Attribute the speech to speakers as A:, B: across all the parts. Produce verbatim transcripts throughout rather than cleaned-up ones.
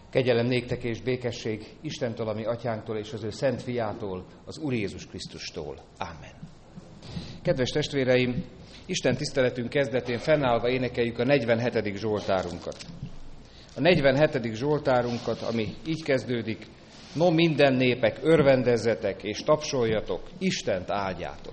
A: Kegyelem néktek és békesség Istentől, a mi atyánktól és az ő szent fiától, az Úr Jézus Krisztustól. Ámen. Kedves testvéreim, Isten tiszteletünk kezdetén fennállva énekeljük a negyvenhetedik zsoltárunkat. A negyvenhetedik zsoltárunkat, ami így kezdődik: no minden népek, örvendezzetek és tapsoljatok, Istent áldjátok.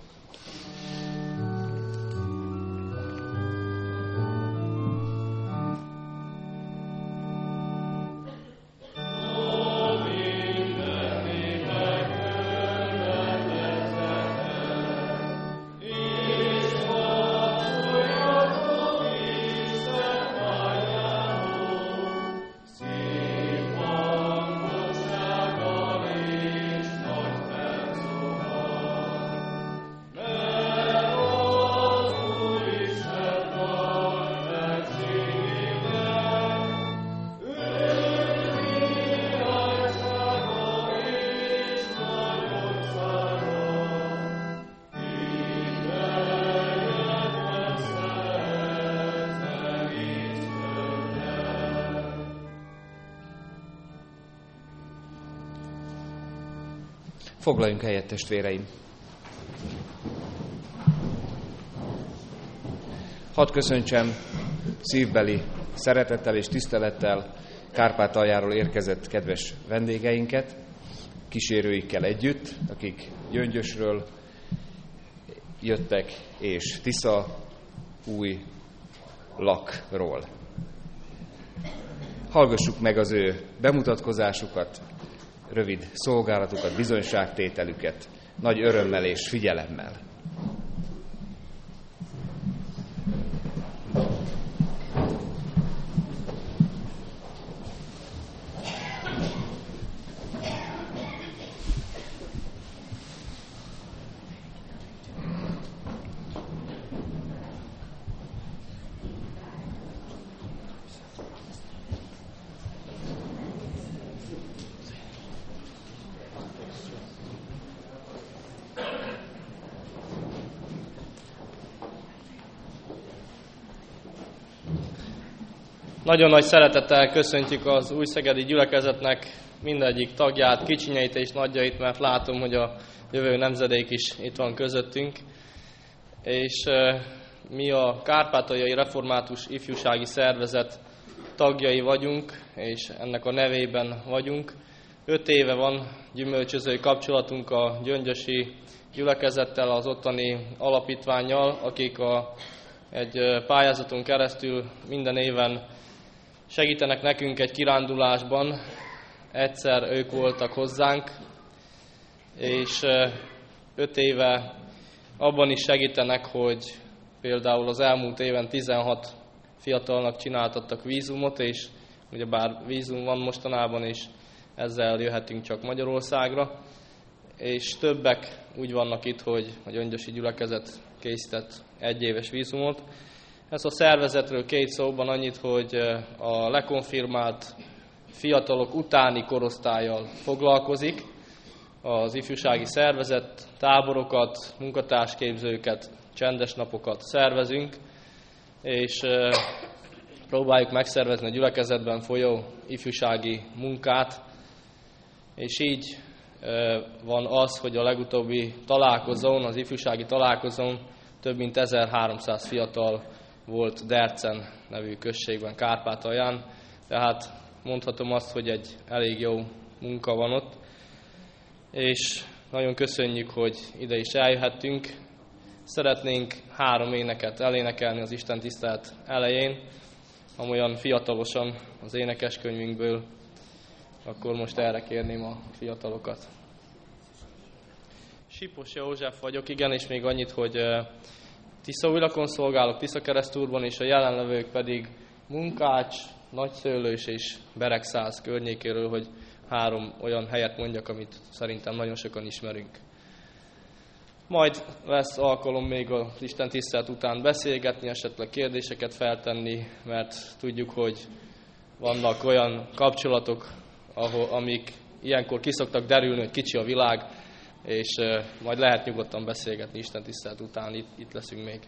A: Foglaljunk helyet, testvéreim! Hadd köszöntsem szívbeli szeretettel és tisztelettel Kárpátaljáról érkezett kedves vendégeinket, kísérőikkel együtt, akik Gyöngyösről jöttek, és Tisza új lakról. Hallgassuk meg az ő bemutatkozásukat, rövid szolgálatukat, bizonyságtételüket nagy örömmel és figyelemmel.
B: Nagyon nagy szeretettel köszöntjük az újszegedi gyülekezetnek mindegyik tagját, kicsinyeit és nagyjait, mert látom, hogy a jövő nemzedék is itt van közöttünk. És mi a Kárpátaljai Református Ifjúsági Szervezet tagjai vagyunk, és ennek a nevében vagyunk. Öt éve van gyümölcsöző kapcsolatunk a gyöngyösi gyülekezettel, az ottani alapítvánnyal, akik a, egy pályázaton keresztül minden éven segítenek nekünk egy kirándulásban. Egyszer ők voltak hozzánk, és öt éve abban is segítenek, hogy például az elmúlt éven tizenhat fiatalnak csináltattak vízumot, és ugyebár vízum van mostanában, és ezzel jöhetünk csak Magyarországra. És többek úgy vannak itt, hogy a gyöngyösi gyülekezet készített egyéves vízumot. Ez a szervezetről két szóban annyit, hogy a lekonfirmált fiatalok utáni korosztállyal foglalkozik. Az ifjúsági szervezet táborokat, munkatársképzőket, csendes napokat szervezünk, és próbáljuk megszervezni a gyülekezetben folyó ifjúsági munkát, és így van az, hogy a legutóbbi találkozón, az ifjúsági találkozón több mint ezerháromszáz fiatal volt Dercen nevű községben, Kárpátalján, tehát mondhatom azt, hogy egy elég jó munka van ott, és nagyon köszönjük, hogy ide is eljöhettünk. Szeretnénk három éneket elénekelni az Isten tisztelet elején, amolyan fiatalosan az énekeskönyvünkből, akkor most erre kérném a fiatalokat. Sipos József vagyok, igen, és még annyit, hogy Tiszaújlakon szolgálok, Tiszakeresztúrban, és a jelenlevők pedig Munkács, Nagyszőlős és Beregszász környékéről, hogy három olyan helyet mondjak, amit szerintem nagyon sokan ismerünk. Majd lesz alkalom még az Isten tisztelet után beszélgetni, esetleg kérdéseket feltenni, mert tudjuk, hogy vannak olyan kapcsolatok, ahol, amik ilyenkor kiszoktak derülni, hogy kicsi a világ, és majd lehet nyugodtan beszélgetni Isten tisztelet után, itt, itt leszünk még.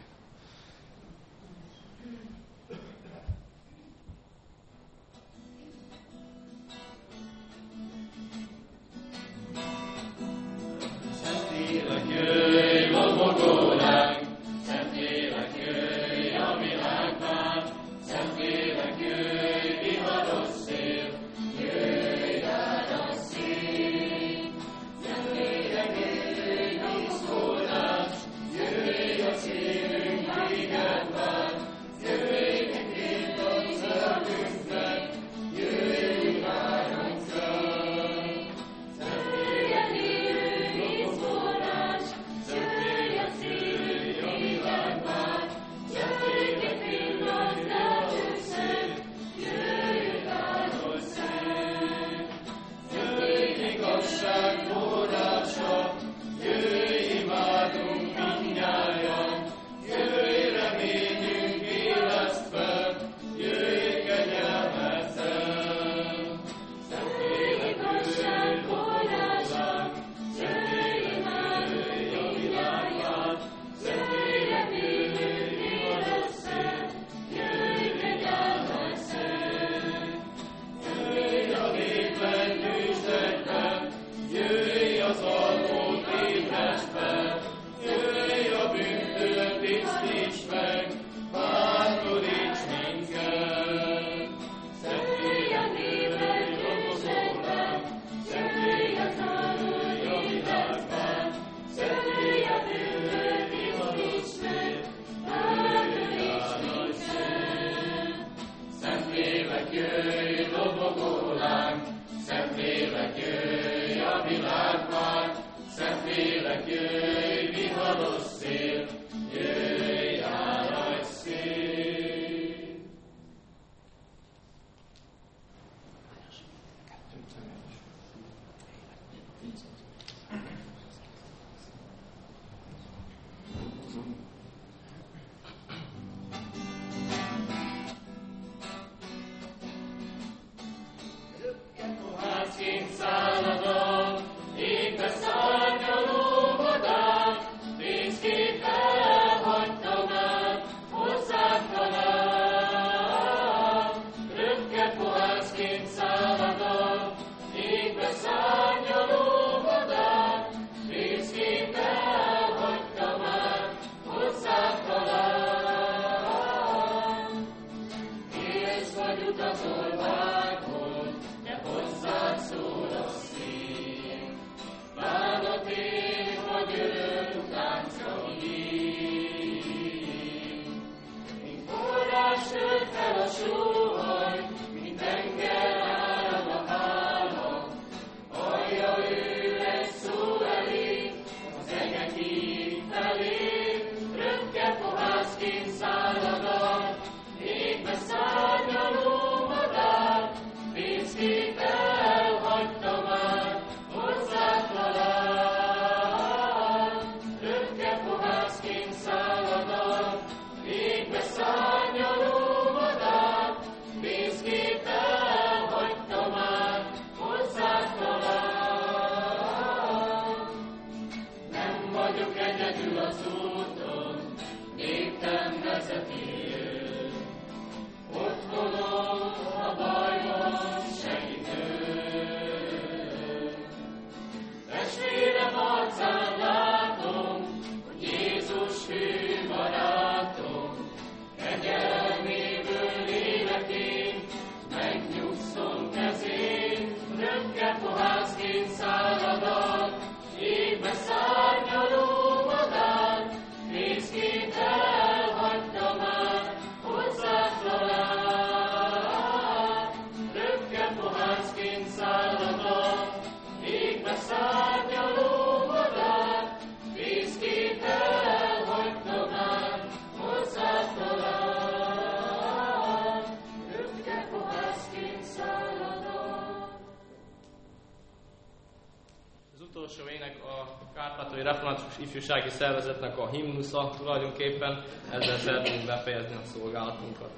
B: utolsó ének a Kárpátaljai Református Ifjúsági Szervezetnek a himnusza tulajdonképpen, ezzel szeretnénk befejezni a szolgálatunkat.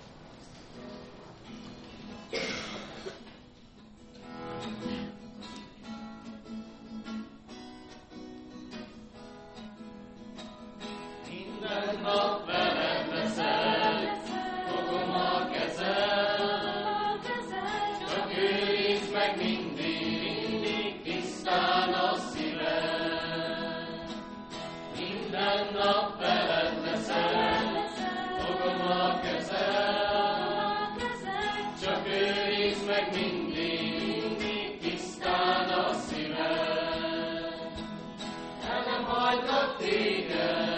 C: Minden nap veled leszek, fogom a kezed, csak őrizd meg mindig, mindig tisztán a szíved. Minden nap veled leszek, fogom a kezed, csak őrizd meg mindig, mindig tisztán a szíved. El nem hagylak téged,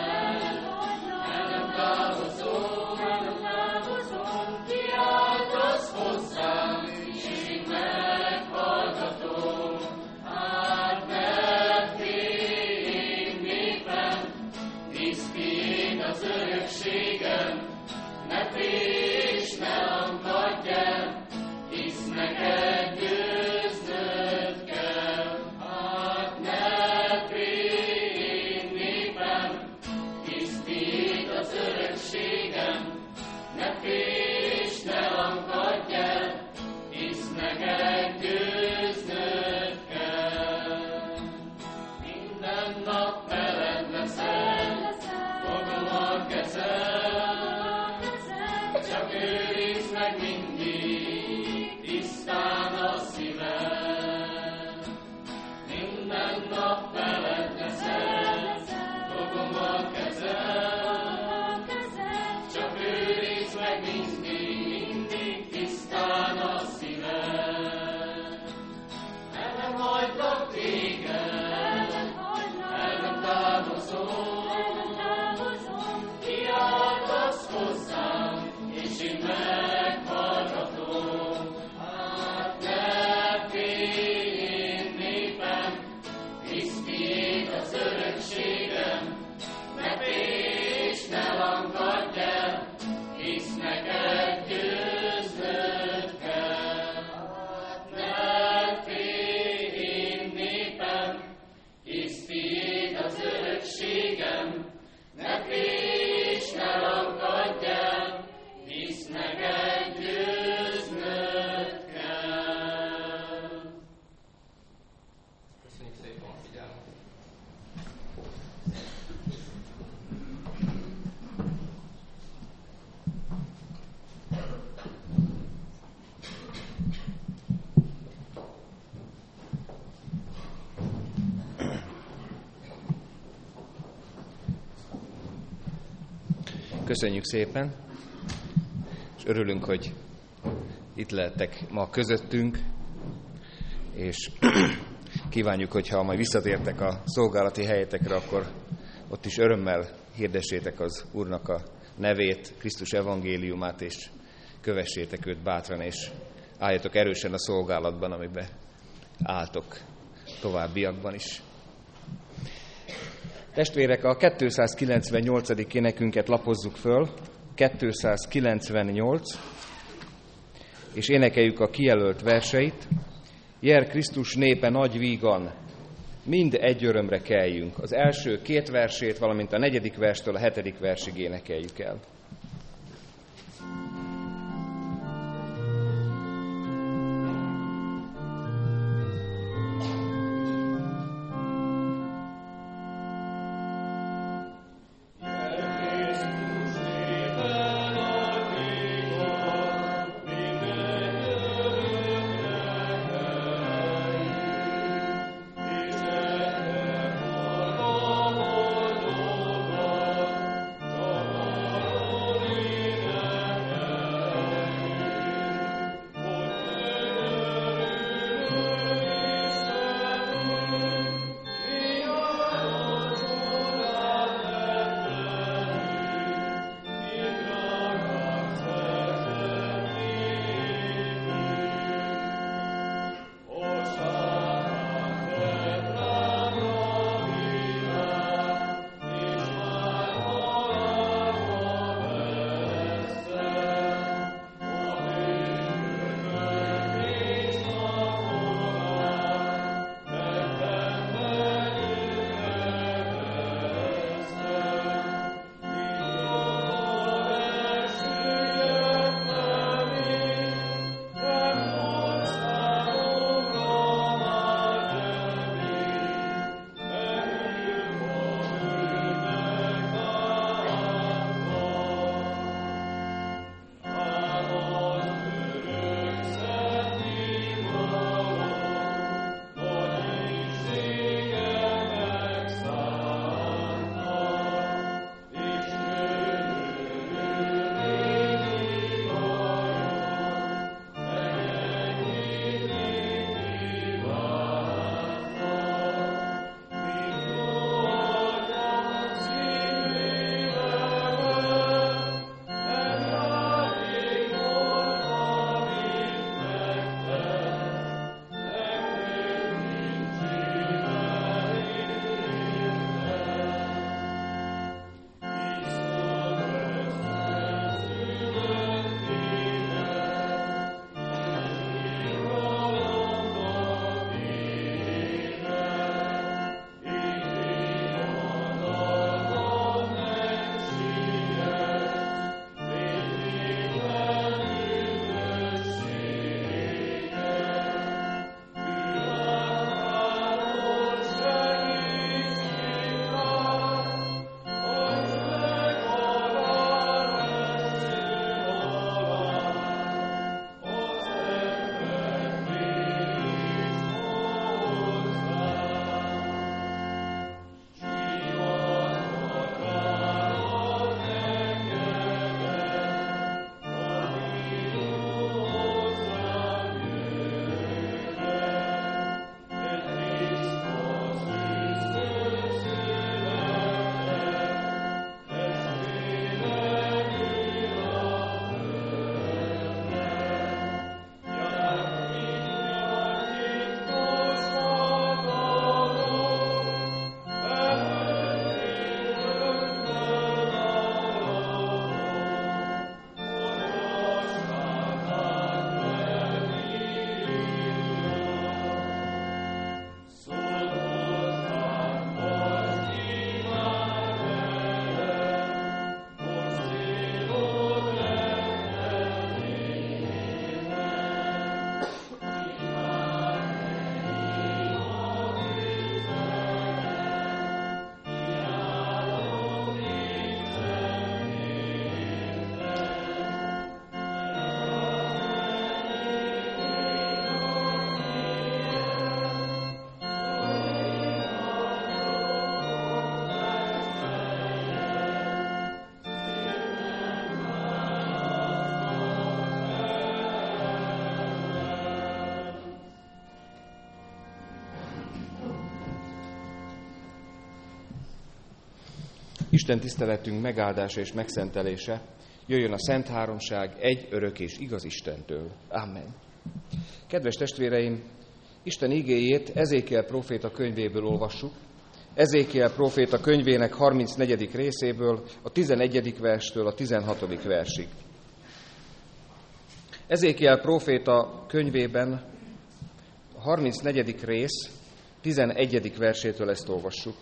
C: ne félj, ne lankadj el, hisz neked győznöd kell. Hát ne félj, én népem, hisz tiéd az örökségem. Ne félj, ne lankadj el, hisz neked győznöd kell. Minden nap veled leszel, fogom a kezed, csak őrizd
A: Köszönjük szépen, és örülünk, hogy itt lehettek ma közöttünk, és kívánjuk, hogyha majd visszatértek a szolgálati helyetekre, akkor ott is örömmel hirdessétek az Úrnak a nevét, Krisztus evangéliumát, és kövessétek őt bátran, és álljatok erősen a szolgálatban, amiben álltok továbbiakban is. Testvérek, a kétszázkilencvennyolcadik énekünket lapozzuk föl, kétszázkilencvennyolc, és énekeljük a kijelölt verseit. Jer Krisztus népe nagy vígan, mind egy örömre keljünk. Az első két versét, valamint a negyedik verstől a hetedik versig énekeljük el. Isten tiszteletünk megáldása és megszentelése jöjjön a Szent Háromság egy örök és igaz Istentől. Amen. Kedves testvéreim, Isten igéjét Ezékiel próféta könyvéből olvassuk. Ezékiel próféta könyvének harmincnegyedik részéből, a tizenegyedik verstől a tizenhatodik versig. Ezékiel próféta könyvében a harmincnegyedik rész tizenegyedik versétől ezt olvassuk.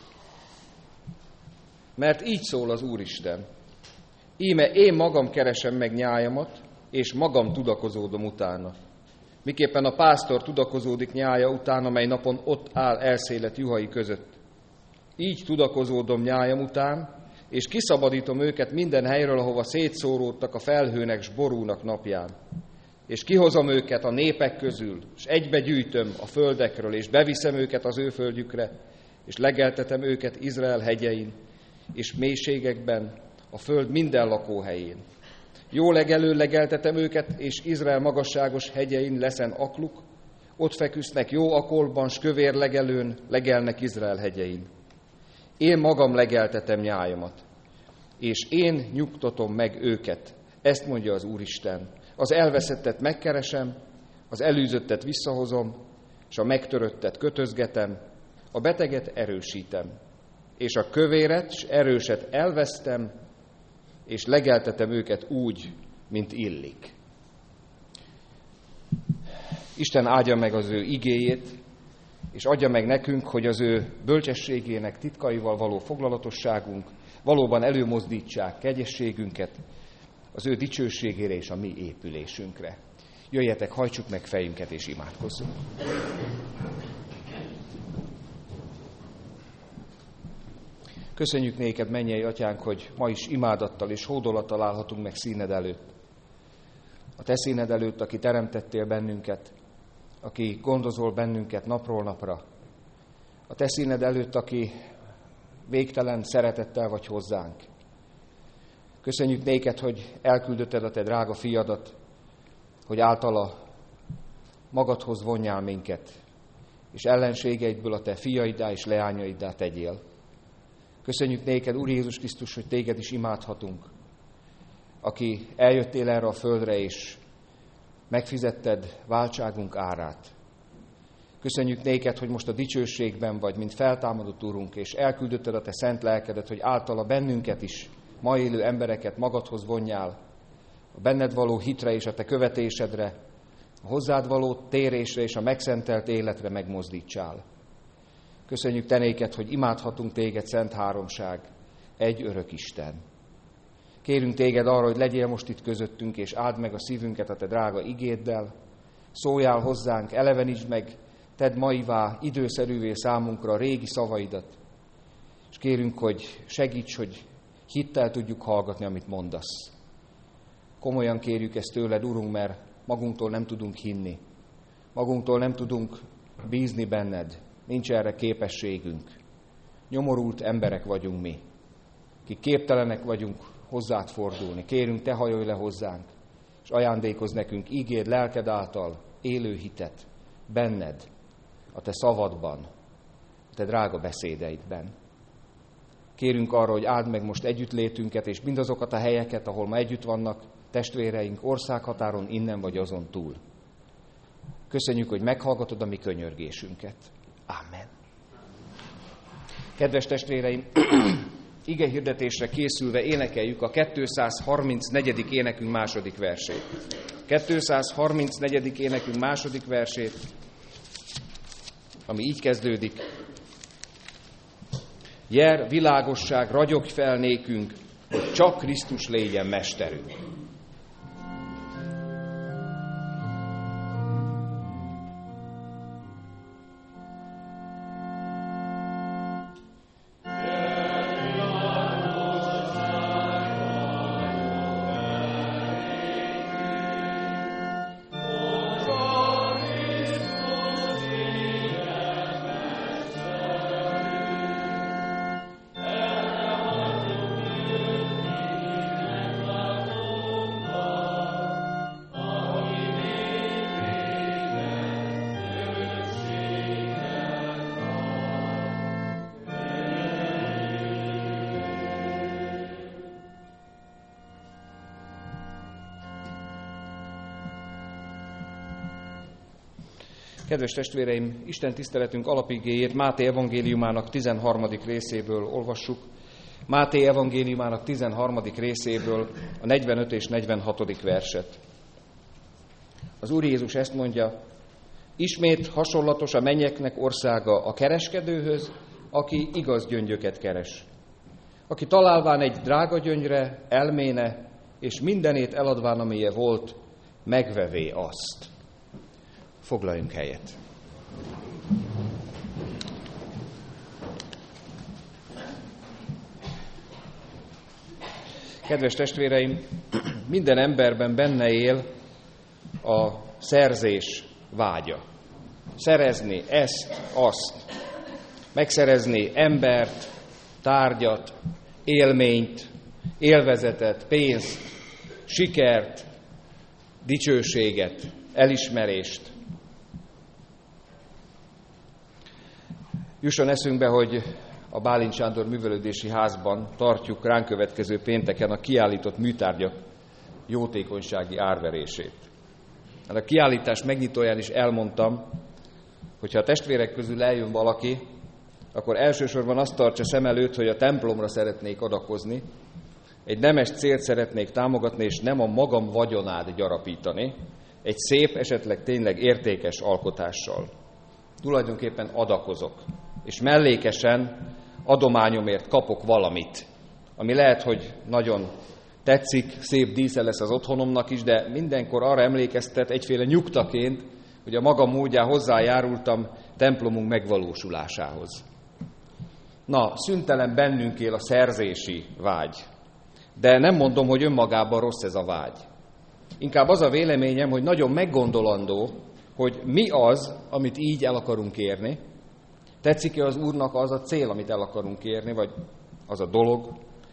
A: Mert így szól az Úristen: íme én magam keresem meg nyájamat, és magam tudakozódom utána. Miképpen a pásztor tudakozódik nyája után, amely napon ott áll elszélet juhai között. Így tudakozódom nyájam után, és kiszabadítom őket minden helyről, ahova szétszóródtak a felhőnek s borúnak napján. És kihozom őket a népek közül, és egybegyűjtöm a földekről, és beviszem őket az ő földjükre, és legeltetem őket Izrael hegyein, és mélységekben, a föld minden lakóhelyén. Jó legelő legeltetem őket, és Izrael magasságos hegyein leszen akluk, ott feküsznek jó akolban, s kövér legelőn legelnek Izrael hegyein. Én magam legeltetem nyájamat, és én nyugtatom meg őket, ezt mondja az Úristen. Az elveszettet megkeresem, az elűzöttet visszahozom, és a megtöröttet kötözgetem, a beteget erősítem, és a kövéret s erőset elvesztem, és legeltetem őket úgy, mint illik. Isten áldja meg az ő igéjét, és adja meg nekünk, hogy az ő bölcsességének titkaival való foglalatosságunk valóban előmozdítsák kegyességünket az ő dicsőségére és a mi épülésünkre. Jöjjetek, hajtsuk meg fejünket és imádkozzunk. Köszönjük néked, mennyei atyánk, hogy ma is imádattal és hódolattal állhatunk meg színed előtt. A te színed előtt, aki teremtettél bennünket, aki gondozol bennünket napról napra. A te színed előtt, aki végtelen szeretettel vagy hozzánk. Köszönjük néked, hogy elküldötted a te drága fiadat, hogy általa magadhoz vonjál minket, és ellenségeidből a te fiaiddá és leányaiddá tegyél. Köszönjük néked, Úr Jézus Krisztus, hogy téged is imádhatunk, aki eljöttél erre a földre, és megfizetted váltságunk árát. Köszönjük néked, hogy most a dicsőségben vagy, mint feltámadott Urunk, és elküldötted a te szent lelkedet, hogy általa bennünket is, ma élő embereket magadhoz vonjál, a benned való hitre és a te követésedre, a hozzád való térésre és a megszentelt életre megmozdítsál. Köszönjük te néked, hogy imádhatunk téged, Szent Háromság, egy örök Isten. Kérünk téged arra, hogy legyél most itt közöttünk, és áld meg a szívünket a te drága igéddel, szóljál hozzánk, elevenítsd meg, tedd maivá, időszerűvé számunkra a régi szavaidat, és kérünk, hogy segíts, hogy hittel tudjuk hallgatni, amit mondasz. Komolyan kérjük ezt tőled, Urunk, mert magunktól nem tudunk hinni, magunktól nem tudunk bízni benned, nincs erre képességünk. Nyomorult emberek vagyunk mi, akik képtelenek vagyunk hozzád fordulni. Kérünk, te hajolj le hozzánk, és ajándékozz nekünk ígéd, lelked által élő hitet benned, a te szavadban, a te drága beszédeidben. Kérünk arra, hogy áld meg most együttlétünket, és mindazokat a helyeket, ahol ma együtt vannak testvéreink országhatáron, innen vagy azon túl. Köszönjük, hogy meghallgatod a mi könyörgésünket. Amen. Kedves testvéreim, ige hirdetésre készülve énekeljük a kétszázharmincnegyedik énekünk második versét. kétszázharmincnegyedik énekünk második versét, ami így kezdődik. Jer, világosság, ragyogj fel nékünk, hogy csak Krisztus légyen mesterünk.
C: Oh
A: Kedves testvéreim, Isten tiszteletünk alapigéjét Máté evangéliumának tizenharmadik részéből olvassuk. Máté evangéliumának tizenharmadik részéből a negyvenöt és negyvenhatodik verset. Az Úr Jézus ezt mondja: ismét hasonlatos a mennyeknek országa a kereskedőhöz, aki igaz gyöngyöket keres. Aki találván egy drága gyöngyre elméne, és mindenét eladván, amilyen volt, megvevé azt. Foglaljunk helyet. Kedves testvéreim, minden emberben benne él a szerzés vágya. Szerezni ezt, azt. Megszerezni embert, tárgyat, élményt, élvezetet, pénzt, sikert, dicsőséget, elismerést. Jusson eszünkbe, hogy a Bálint Sándor művelődési házban tartjuk ránk következő pénteken a kiállított műtárgyak jótékonysági árverését. A kiállítás megnyitóján is elmondtam, hogy ha a testvérek közül eljön valaki, akkor elsősorban azt tartsa szem előtt, hogy a templomra szeretnék adakozni, egy nemes célt szeretnék támogatni, és nem a magam vagyonát gyarapítani, egy szép, esetleg tényleg értékes alkotással. Tulajdonképpen adakozok, és mellékesen adományomért kapok valamit, ami lehet, hogy nagyon tetszik, szép dísze lesz az otthonomnak is, de mindenkor arra emlékeztet egyféle nyugtaként, hogy a magam módján hozzájárultam templomunk megvalósulásához. Na, szüntelen bennünk él a szerzési vágy, de nem mondom, hogy önmagában rossz ez a vágy. Inkább az a véleményem, hogy nagyon meggondolandó, hogy mi az, amit így el akarunk érni. Tetszik-e az Úrnak az a cél, amit el akarunk érni, vagy az a dolog?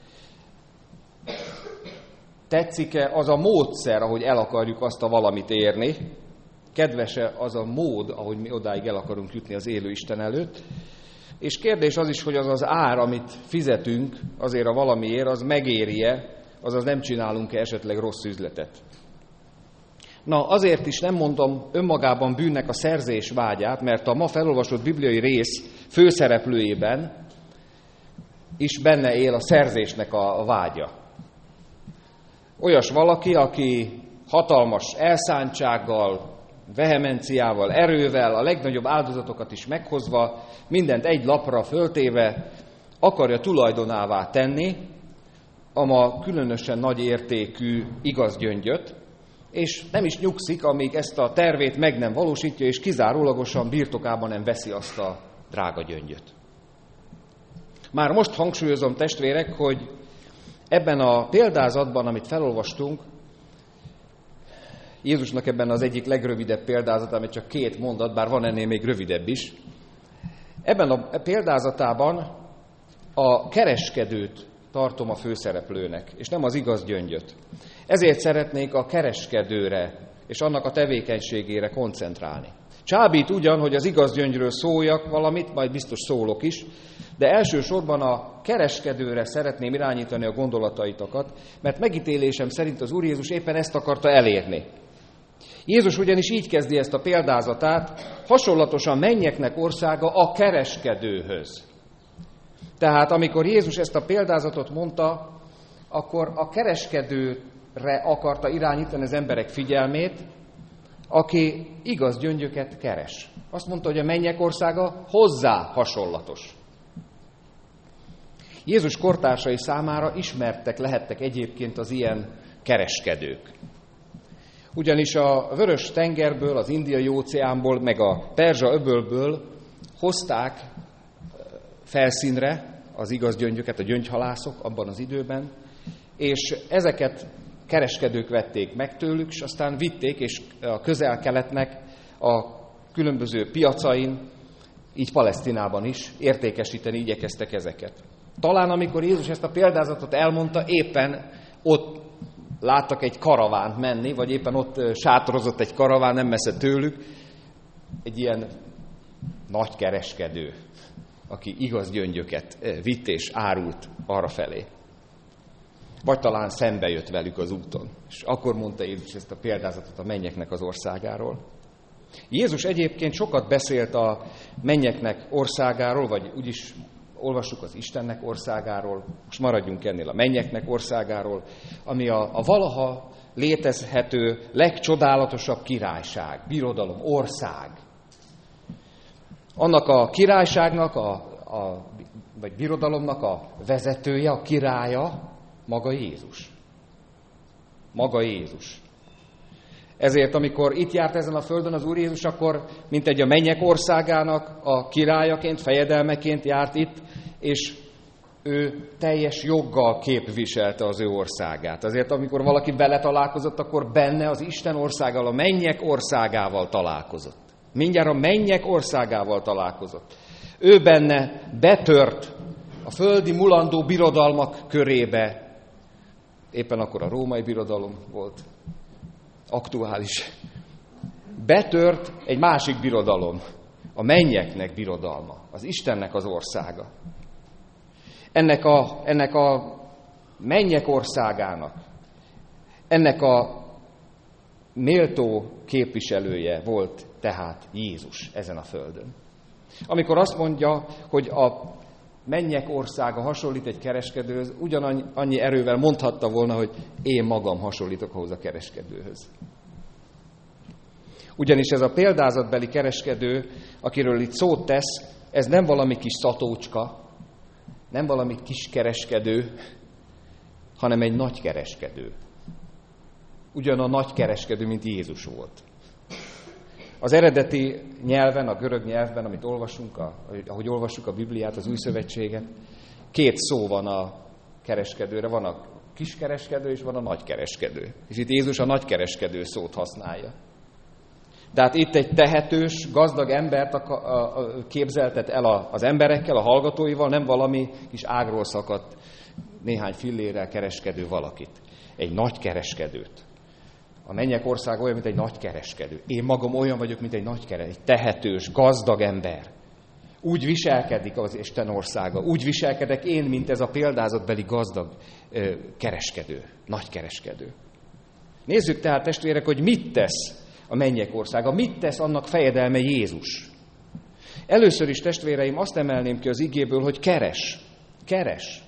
A: Tetszik-e az a módszer, ahogy el akarjuk azt a valamit érni? Kedves-e az a mód, ahogy mi odáig el akarunk jutni az élő Isten előtt? És kérdés az is, hogy az az ár, amit fizetünk azért a valamiért, az megéri-e, azaz nem csinálunk-e esetleg rossz üzletet. Na, azért is nem mondom önmagában bűnnek a szerzés vágyát, mert a ma felolvasott bibliai rész főszereplőjében is benne él a szerzésnek a vágya. Olyas valaki, aki hatalmas elszántsággal, vehemenciával, erővel, a legnagyobb áldozatokat is meghozva, mindent egy lapra föltéve akarja tulajdonává tenni a ma különösen nagy értékű igaz gyöngyöt, és nem is nyugszik, amíg ezt a tervét meg nem valósítja, és kizárólagosan birtokában nem veszi azt a drága gyöngyöt. Már most hangsúlyozom, testvérek, hogy ebben a példázatban, amit felolvastunk, Jézusnak ebben az egyik legrövidebb példázat, ami csak két mondat, bár van ennél még rövidebb is. Ebben a példázatában a kereskedőt tartom a főszereplőnek, és nem az igaz gyöngyöt. Ezért szeretnék a kereskedőre és annak a tevékenységére koncentrálni. Csábít ugyan, hogy az igaz gyöngyről szóljak valamit, majd biztos szólok is, de elsősorban a kereskedőre szeretném irányítani a gondolataitokat, mert megítélésem szerint az Úr Jézus éppen ezt akarta elérni. Jézus ugyanis így kezdi ezt a példázatát, hasonlatosan mennyeknek országa a kereskedőhöz. Tehát amikor Jézus ezt a példázatot mondta, akkor a kereskedőre akarta irányítani az emberek figyelmét, aki igaz gyöngyöket keres. Azt mondta, hogy a mennyek országa hozzá hasonlatos. Jézus kortársai számára ismertek lehettek egyébként az ilyen kereskedők. Ugyanis a Vörös tengerből, az Indiai óceánból, meg a Perzsa öbölből hozták felszínre az igaz gyöngyöket, a gyöngyhalászok abban az időben, és ezeket kereskedők vették meg tőlük, és aztán vitték, és a Közel-Keletnek a különböző piacain, így Palesztinában is értékesíteni igyekeztek ezeket. Talán amikor Jézus ezt a példázatot elmondta, éppen ott láttak egy karavánt menni, vagy éppen ott sátorozott egy karaván, nem messze tőlük, egy ilyen nagy kereskedő, aki igaz gyöngyöket vitt és árult arrafelé. Vagy talán szembe jött velük az úton. És akkor mondta Jézus ezt a példázatot a mennyeknek az országáról. Jézus egyébként sokat beszélt a mennyeknek országáról, vagy úgyis olvassuk az Istennek országáról, most maradjunk ennél a mennyeknek országáról, ami a, a valaha létezhető legcsodálatosabb királyság, birodalom, ország. Annak a királyságnak, a, a, vagy birodalomnak a vezetője, a királya maga Jézus. Maga Jézus. Ezért, amikor itt járt ezen a földön az Úr Jézus, akkor mint egy a mennyek országának a királyaként, fejedelmeként járt itt, és ő teljes joggal képviselte az ő országát. Azért, amikor valaki vele találkozott, akkor benne az Isten országával, a mennyek országával találkozott. Mindjárt a mennyek országával találkozott. Ő benne betört a földi mulandó birodalmak körébe. Éppen akkor a római birodalom volt aktuális. Betört egy másik birodalom, a mennyeknek birodalma, az Istennek az országa. Ennek a, ennek a mennyek országának, ennek a méltó képviselője volt tehát Jézus ezen a földön. Amikor azt mondja, hogy a mennyek országa hasonlít egy kereskedőhöz, ugyanannyi erővel mondhatta volna, hogy én magam hasonlítok ahhoz a kereskedőhöz. Ugyanis ez a példázatbeli kereskedő, akiről itt szót tesz, ez nem valami kis szatócska, nem valami kis kereskedő, hanem egy nagy kereskedő. Ugyan a nagy kereskedő, mint Jézus volt. Az eredeti nyelven, a görög nyelvben, amit olvasunk, a, ahogy olvassuk a Bibliát, az Új Szövetséget, két szó van a kereskedőre, van a kiskereskedő és van a nagykereskedő. És itt Jézus a nagykereskedő szót használja. Tehát itt egy tehetős, gazdag embert a, a, a, képzeltet el a, az emberekkel, a hallgatóival, nem valami kis ágról szakadt néhány fillérrel kereskedő valakit. Egy nagy kereskedőt. A mennyek ország olyan, mint egy nagy kereskedő. Én magam olyan vagyok, mint egy nagy kereskedő, egy tehetős, gazdag ember. Úgy viselkedik az Isten országa, úgy viselkedek én, mint ez a példázatbeli gazdag ö, kereskedő, nagy kereskedő. Nézzük tehát, testvérek, hogy mit tesz a mennyek országa, mit tesz annak fejedelme Jézus. Először is, testvéreim, azt emelném ki az igéből, hogy keres. Keres.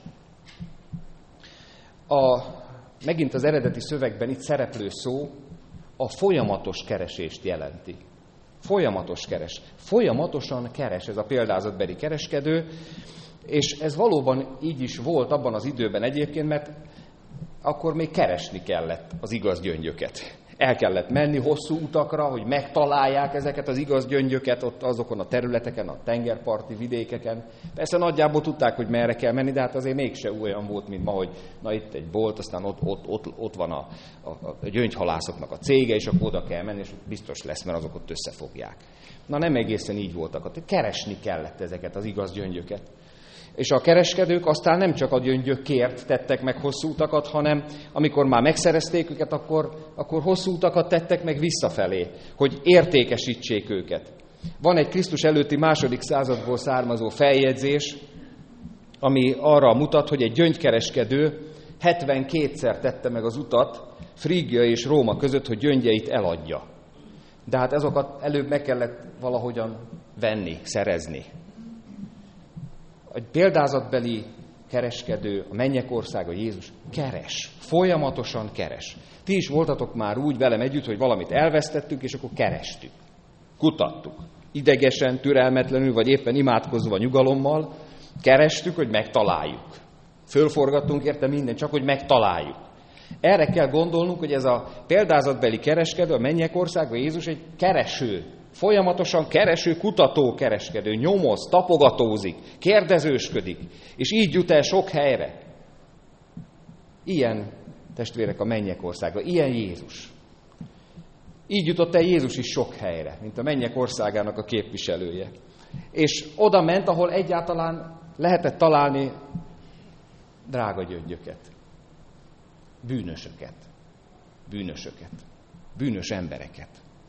A: A, megint az eredeti szövegben itt szereplő szó a folyamatos keresést jelenti. Folyamatos keres. Folyamatosan keres ez a példázatbeli kereskedő, és ez valóban így is volt abban az időben egyébként, mert akkor még keresni kellett az igaz gyöngyöket. El kellett menni hosszú utakra, hogy megtalálják ezeket az igaz gyöngyöket ott azokon a területeken, a tengerparti vidékeken. Persze nagyjából tudták, hogy merre kell menni, de hát azért mégse olyan volt, mint ma, hogy na itt egy bolt, aztán ott, ott, ott, ott van a, a, a gyöngyhalászoknak a cége, és akkor oda kell menni, és biztos lesz, mert azok ott összefogják. Na nem egészen így voltak. Keresni kellett ezeket az igaz gyöngyöket. És a kereskedők aztán nem csak a gyöngyökért tettek meg hosszú utakat, hanem amikor már megszerezték őket, akkor, akkor hosszú utakat tettek meg visszafelé, hogy értékesítsék őket. Van egy Krisztus előtti második századból származó feljegyzés, ami arra mutat, hogy egy gyöngykereskedő hetvenkétszer tette meg az utat Frígia és Róma között, hogy gyöngyeit eladja. De hát azokat előbb meg kellett valahogyan venni, szerezni. Egy példázatbeli kereskedő, a mennyek országa, Jézus, keres. Folyamatosan keres. Ti is voltatok már úgy velem együtt, hogy valamit elvesztettük, és akkor kerestük. Kutattuk. Idegesen, türelmetlenül, vagy éppen imádkozva nyugalommal kerestük, hogy megtaláljuk. Fölforgattunk érte mindent, csak hogy megtaláljuk. Erre kell gondolnunk, hogy ez a példázatbeli kereskedő, a mennyek országa, Jézus egy kereső. Folyamatosan kereső, kutató kereskedő, nyomoz, tapogatózik, kérdezősködik, és így jut el sok helyre. Ilyen, testvérek, a mennyek országa, ilyen Jézus. Így jutott el Jézus is sok helyre, mint a mennyek országának a képviselője. És oda ment, ahol egyáltalán lehetett találni drága gyöngyöket, bűnösöket, bűnösöket, bűnös embereket.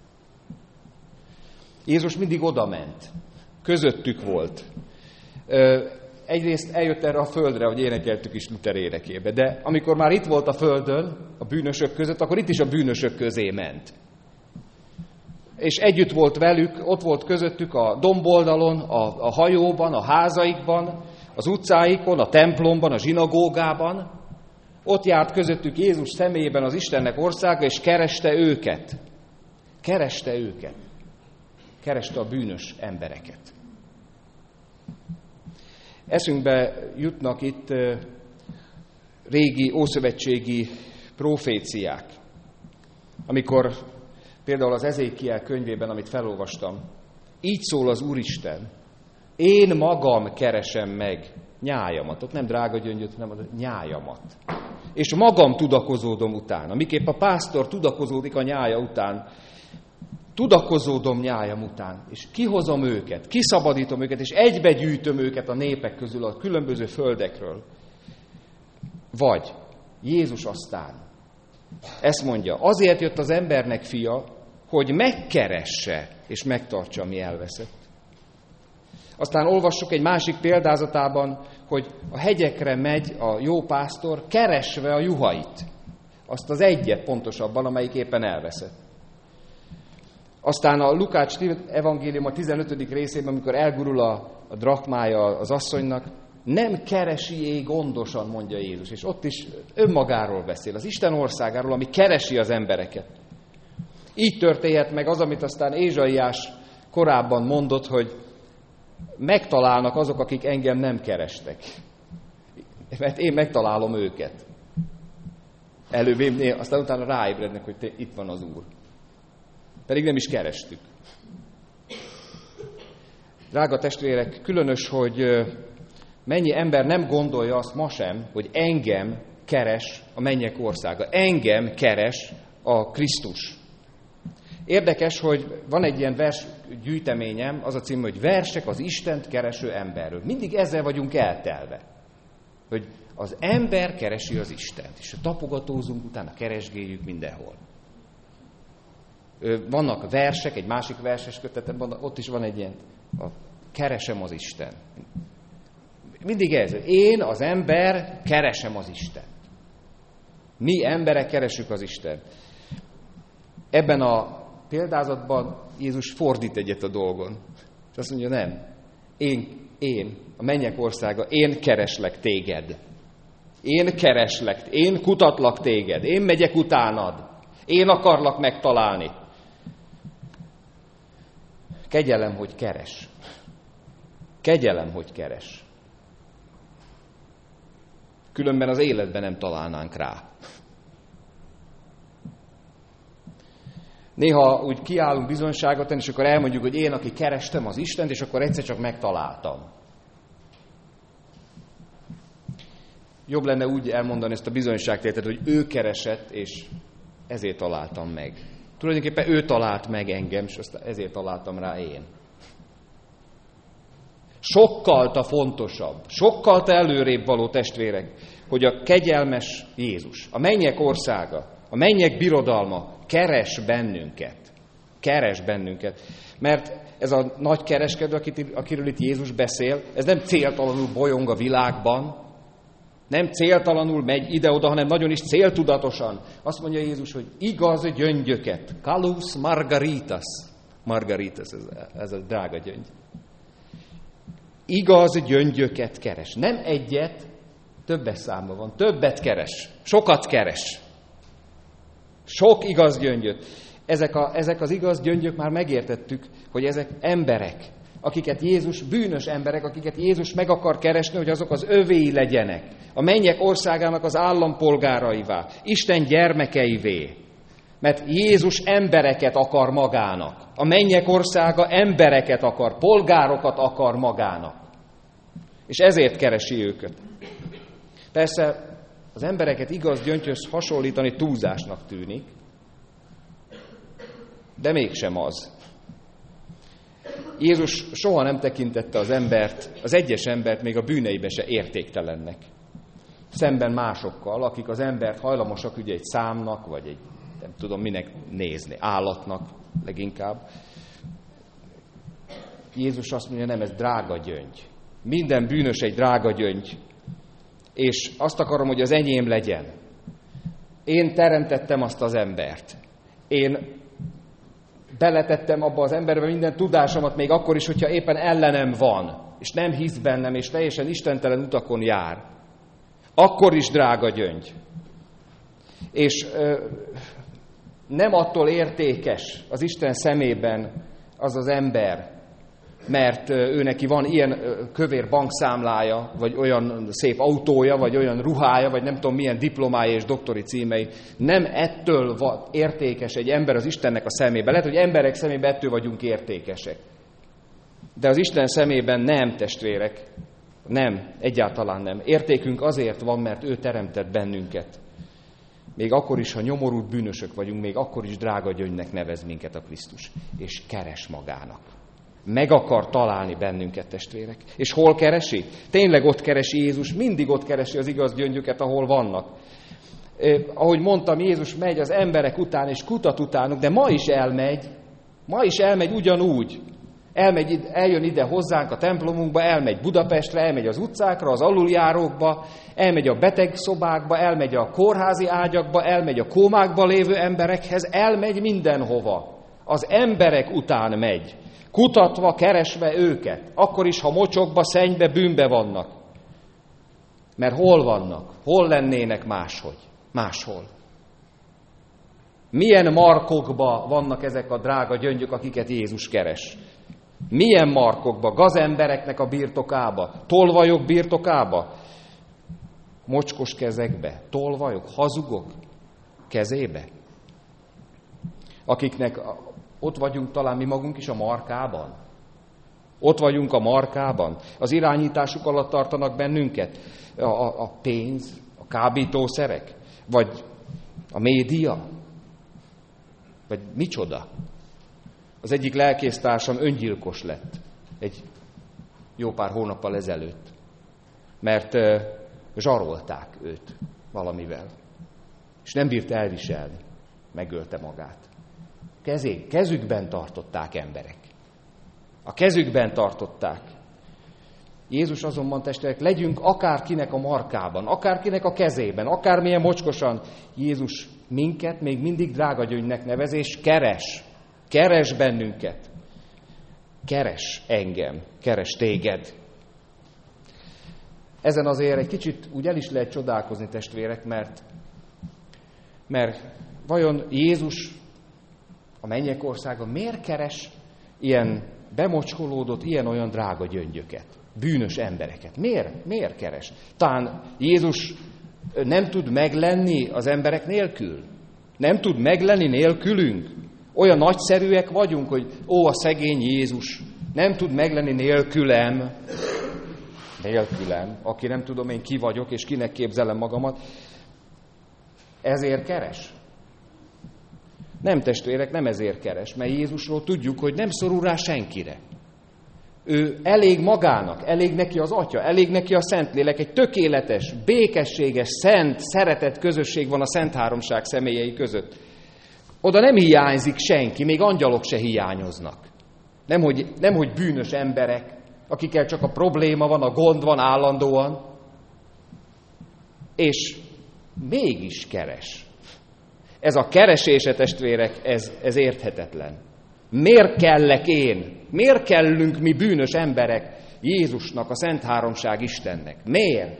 A: Jézus mindig oda ment, közöttük volt. Egyrészt eljött erre a földre, hogy énekeltük is Luther énekébe, de amikor már itt volt a földön, a bűnösök között, akkor itt is a bűnösök közé ment. és együtt volt velük, ott volt közöttük a domboldalon, a, a hajóban, a házaikban, az utcáikon, a templomban, a zsinagógában. Ott járt közöttük Jézus személyében az Istennek országa, és kereste őket. Kereste őket. Kereste a bűnös embereket. Eszünkbe jutnak itt régi ószövetségi proféciák, amikor például az Ezékiel könyvében, amit felolvastam, így szól az Úristen, én magam keresem meg nyájamat, ott nem drága gyöngyöt, hanem a nyájamat. És magam tudakozódom utána, miképp a pásztor tudakozódik a nyája után, tudakozódom nyájam után, és kihozom őket, kiszabadítom őket, és egybegyűjtöm őket a népek közül, a különböző földekről. Vagy Jézus aztán ezt mondja, azért jött az embernek fia, hogy megkeresse és megtartsa, ami elveszett. Aztán olvassuk egy másik példázatában, hogy a hegyekre megy a jó pásztor, keresve a juhait. Azt az egyet pontosabban, amelyik éppen elveszett. Aztán a Lukács evangélium a tizenötödik részében, amikor elgurul a, a drachmája az asszonynak, nem keresi gondosan, mondja Jézus. És ott is önmagáról beszél, az Isten országáról, ami keresi az embereket. Így történhet meg az, amit aztán Ézsaiás korábban mondott, hogy megtalálnak azok, akik engem nem kerestek. Mert én megtalálom őket. Előbb, aztán utána ráébrednek, hogy te, itt van az Úr. Pedig nem is kerestük. Drága testvérek, különös, hogy mennyi ember nem gondolja azt ma sem, hogy engem keres a mennyek országa. Engem keres a Krisztus. Érdekes, hogy van egy ilyen vers gyűjteményem, az a cím, hogy Versek az Istent kereső emberről. Mindig ezzel vagyunk eltelve, hogy az ember keresi az Istent, és tapogatózunk, utána keresgéljük mindenhol. Vannak versek, egy másik verses kötetemben, ott is van egy ilyen, a keresem az Isten. Mindig ez, én, az ember, keresem az Isten. Mi emberek keresünk az Isten. Ebben a példázatban Jézus fordít egyet a dolgon. És azt mondja, nem. Én, én, a mennyek országa, én kereslek téged. Én kereslek, én kutatlak téged, én megyek utánad. Én akarlak megtalálni. Kegyelem, hogy keres. Kegyelem, hogy keres. Különben az életben nem találnánk rá. Néha úgy kiállunk bizonyságot tenni, és akkor elmondjuk, hogy én, aki kerestem az Istent, és akkor egyszer csak megtaláltam. Jobb lenne úgy elmondani ezt a bizonyságtételt, hogy ő keresett, és ezért találtam meg. Tulajdonképpen ő talált meg engem, és ezért találtam rá én. Sokkal a fontosabb, sokkal előrébb való testvérek, hogy a kegyelmes Jézus, a mennyek országa, a mennyek birodalma keres bennünket. Keres bennünket. Mert ez a nagy kereskedő, akiről itt Jézus beszél, ez nem céltalanul bolyong a világban, nem céltalanul megy ide-oda, hanem nagyon is céltudatosan. Azt mondja Jézus, hogy igaz gyöngyöket. Calus margaritas. Margaritas, ez, ez a drága gyöngy. Igaz gyöngyöket keres. Nem egyet, többes számban van. Többet keres. Sokat keres. Sok igaz gyöngyöt. Ezek, a, ezek az igaz gyöngyök, már megértettük, hogy ezek emberek, akiket Jézus, bűnös emberek, akiket Jézus meg akar keresni, hogy azok az övéi legyenek. A mennyek országának az állampolgáraivá, Isten gyermekeivé. Mert Jézus embereket akar magának. A mennyek országa embereket akar, polgárokat akar magának. És ezért keresi őket. Persze az embereket igaz gyöngyhöz hasonlítani túlzásnak tűnik, de mégsem az. Jézus soha nem tekintette az embert, az egyes embert még a bűneibe se értéktelennek. Szemben másokkal, akik az embert hajlamosak ugye egy számnak, vagy egy, nem tudom minek nézni, állatnak leginkább. Jézus azt mondja, nem, ez drága gyöngy. Minden bűnös egy drága gyöngy. És azt akarom, hogy az enyém legyen. Én teremtettem azt az embert. Én beletettem abba az emberbe minden tudásomat, még akkor is, hogyha éppen ellenem van, és nem hisz bennem, és teljesen istentelen utakon jár. Akkor is drága gyöngy. És ö, nem attól értékes az Isten szemében az az ember, mert ő neki van ilyen kövér bankszámlája, vagy olyan szép autója, vagy olyan ruhája, vagy nem tudom milyen diplomája és doktori címei. Nem ettől van értékes egy ember az Istennek a szemében. Lehet, hogy emberek szemében ettől vagyunk értékesek. De az Isten szemében nem, testvérek. Nem, egyáltalán nem. Értékünk azért van, mert ő teremtett bennünket. Még akkor is, ha nyomorult bűnösök vagyunk, még akkor is drága gyöngynek nevez minket a Krisztus. És keres magának. Meg akar találni bennünket, testvérek. És hol keresi? Tényleg ott keresi Jézus, mindig ott keresi az igaz gyöngyöket, ahol vannak. Eh, ahogy mondtam, Jézus megy az emberek után, és kutat utánuk, de ma is elmegy. Ma is elmegy ugyanúgy. Elmegy, eljön ide hozzánk a templomunkba, elmegy Budapestre, elmegy az utcákra, az aluljárókba, elmegy a betegszobákba, elmegy a kórházi ágyakba, elmegy a kómákba lévő emberekhez, elmegy mindenhova. Az emberek után megy. Kutatva, keresve őket, akkor is, ha mocsokba, szennybe, bűnbe vannak. Mert hol vannak? Hol lennének máshogy? Máshol. Milyen markokba vannak ezek a drága gyöngyök, akiket Jézus keres? Milyen markokba? Gazembereknek a birtokába? Tolvajok birtokába? Mocskos kezekbe? Tolvajok? Hazugok kezébe? Akiknek... Ott vagyunk talán mi magunk is a markában. Ott vagyunk a markában. Az irányításuk alatt tartanak bennünket. A, a, a pénz, a kábítószerek, vagy a média, vagy micsoda. Az egyik lelkésztársam öngyilkos lett egy jó pár hónappal ezelőtt, mert uh, zsarolták őt valamivel. És nem bírt elviselni. Megölte magát. Kezé, kezükben tartották emberek. A kezükben tartották. Jézus azonban, testvérek, legyünk akárkinek a markában, akárkinek a kezében, akármilyen mocskosan. Jézus minket még mindig drága gyöngynek nevez, és keres. Keres bennünket. Keres engem. Keres téged. Ezen azért egy kicsit úgy el is lehet csodálkozni, testvérek, mert, mert vajon Jézus a mennyek országa miért keres ilyen bemocskolódott, ilyen-olyan drága gyöngyöket, bűnös embereket? Miért? Miért keres? Talán Jézus nem tud meglenni az emberek nélkül? Nem tud meglenni nélkülünk? Olyan nagyszerűek vagyunk, hogy ó, a szegény Jézus nem tud meglenni nélkülem. Nélkülem, aki nem tudom én ki vagyok, és kinek képzelem magamat. Ezért keres? Nem, testvérek, nem ezért keres, mert Jézusról tudjuk, hogy nem szorul rá senkire. Ő elég magának, elég neki az Atya, elég neki a Szentlélek, egy tökéletes, békességes, szent, szeretett közösség van a Szent Háromság személyei között. Oda nem hiányzik senki, még angyalok se hiányoznak. Nemhogy, nemhogy bűnös emberek, akikkel csak a probléma van, a gond van állandóan, és mégis keres. Ez a keresése, testvérek, ez, ez érthetetlen. Miért kellek én? Miért kellünk mi bűnös emberek Jézusnak, a Szent Háromság Istennek? Miért?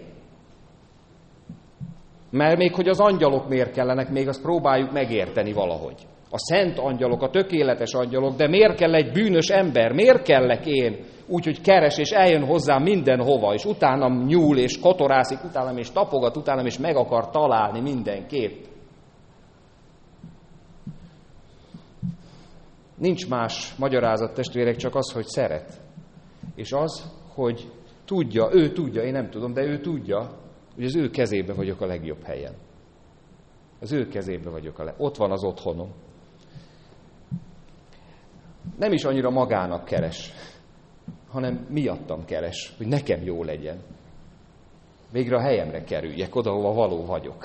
A: Mert még hogy az angyalok miért kellenek, még azt próbáljuk megérteni valahogy. A szent angyalok, a tökéletes angyalok, de miért kell egy bűnös ember? Miért kellek én? Úgy, hogy keres, és eljön hozzám mindenhova, és utánam nyúl, és kotorászik utánam, és tapogat utánam, és meg akar találni mindenképp. Nincs más magyarázat, testvérek, csak az, hogy szeret. És az, hogy tudja, ő tudja, én nem tudom, de ő tudja, hogy az ő kezében vagyok a legjobb helyen. Az ő kezében vagyok a legjobb. Ott van az otthonom. Nem is annyira magának keres, hanem miattam keres, hogy nekem jó legyen. Végre a helyemre kerüljek, oda, hova való vagyok.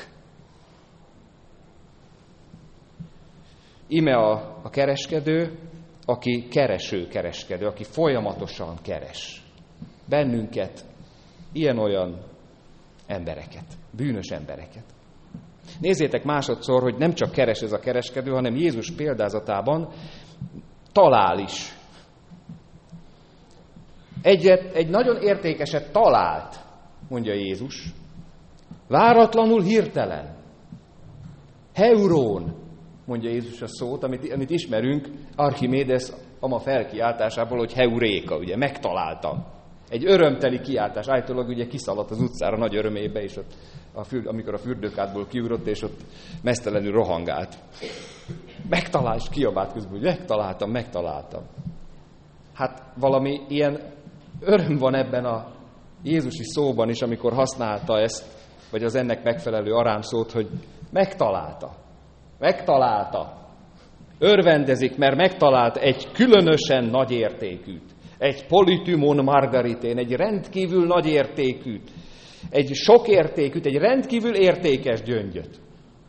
A: Íme a, a kereskedő, aki kereső kereskedő, aki folyamatosan keres. Bennünket, ilyen-olyan embereket, bűnös embereket. Nézzétek másodszor, hogy nem csak keres ez a kereskedő, hanem Jézus példázatában talál is. Egyet, egy nagyon értékeset talált, mondja Jézus. Váratlanul, hirtelen. Heurón, mondja Jézus a szót, amit, amit ismerünk Archimédes ama felkiáltásából, hogy heuréka, ugye, megtaláltam. Egy örömteli kiáltás, állítólag ugye kiszaladt az utcára nagy örömébe, és ott, a fürd, amikor a fürdőkádból kiugrott, és ott meztelenül rohangált. Megtalál, és kiabált közben, hogy megtaláltam, megtaláltam. Hát valami ilyen öröm van ebben a jézusi szóban is, amikor használta ezt, vagy az ennek megfelelő arámszót, hogy megtalálta. Megtalálta. Örvendezik, mert megtalált egy különösen nagy értékűt. Egy politymon margaritén, egy rendkívül nagy értékűt. Egy sok értékűt, egy rendkívül értékes gyöngyöt.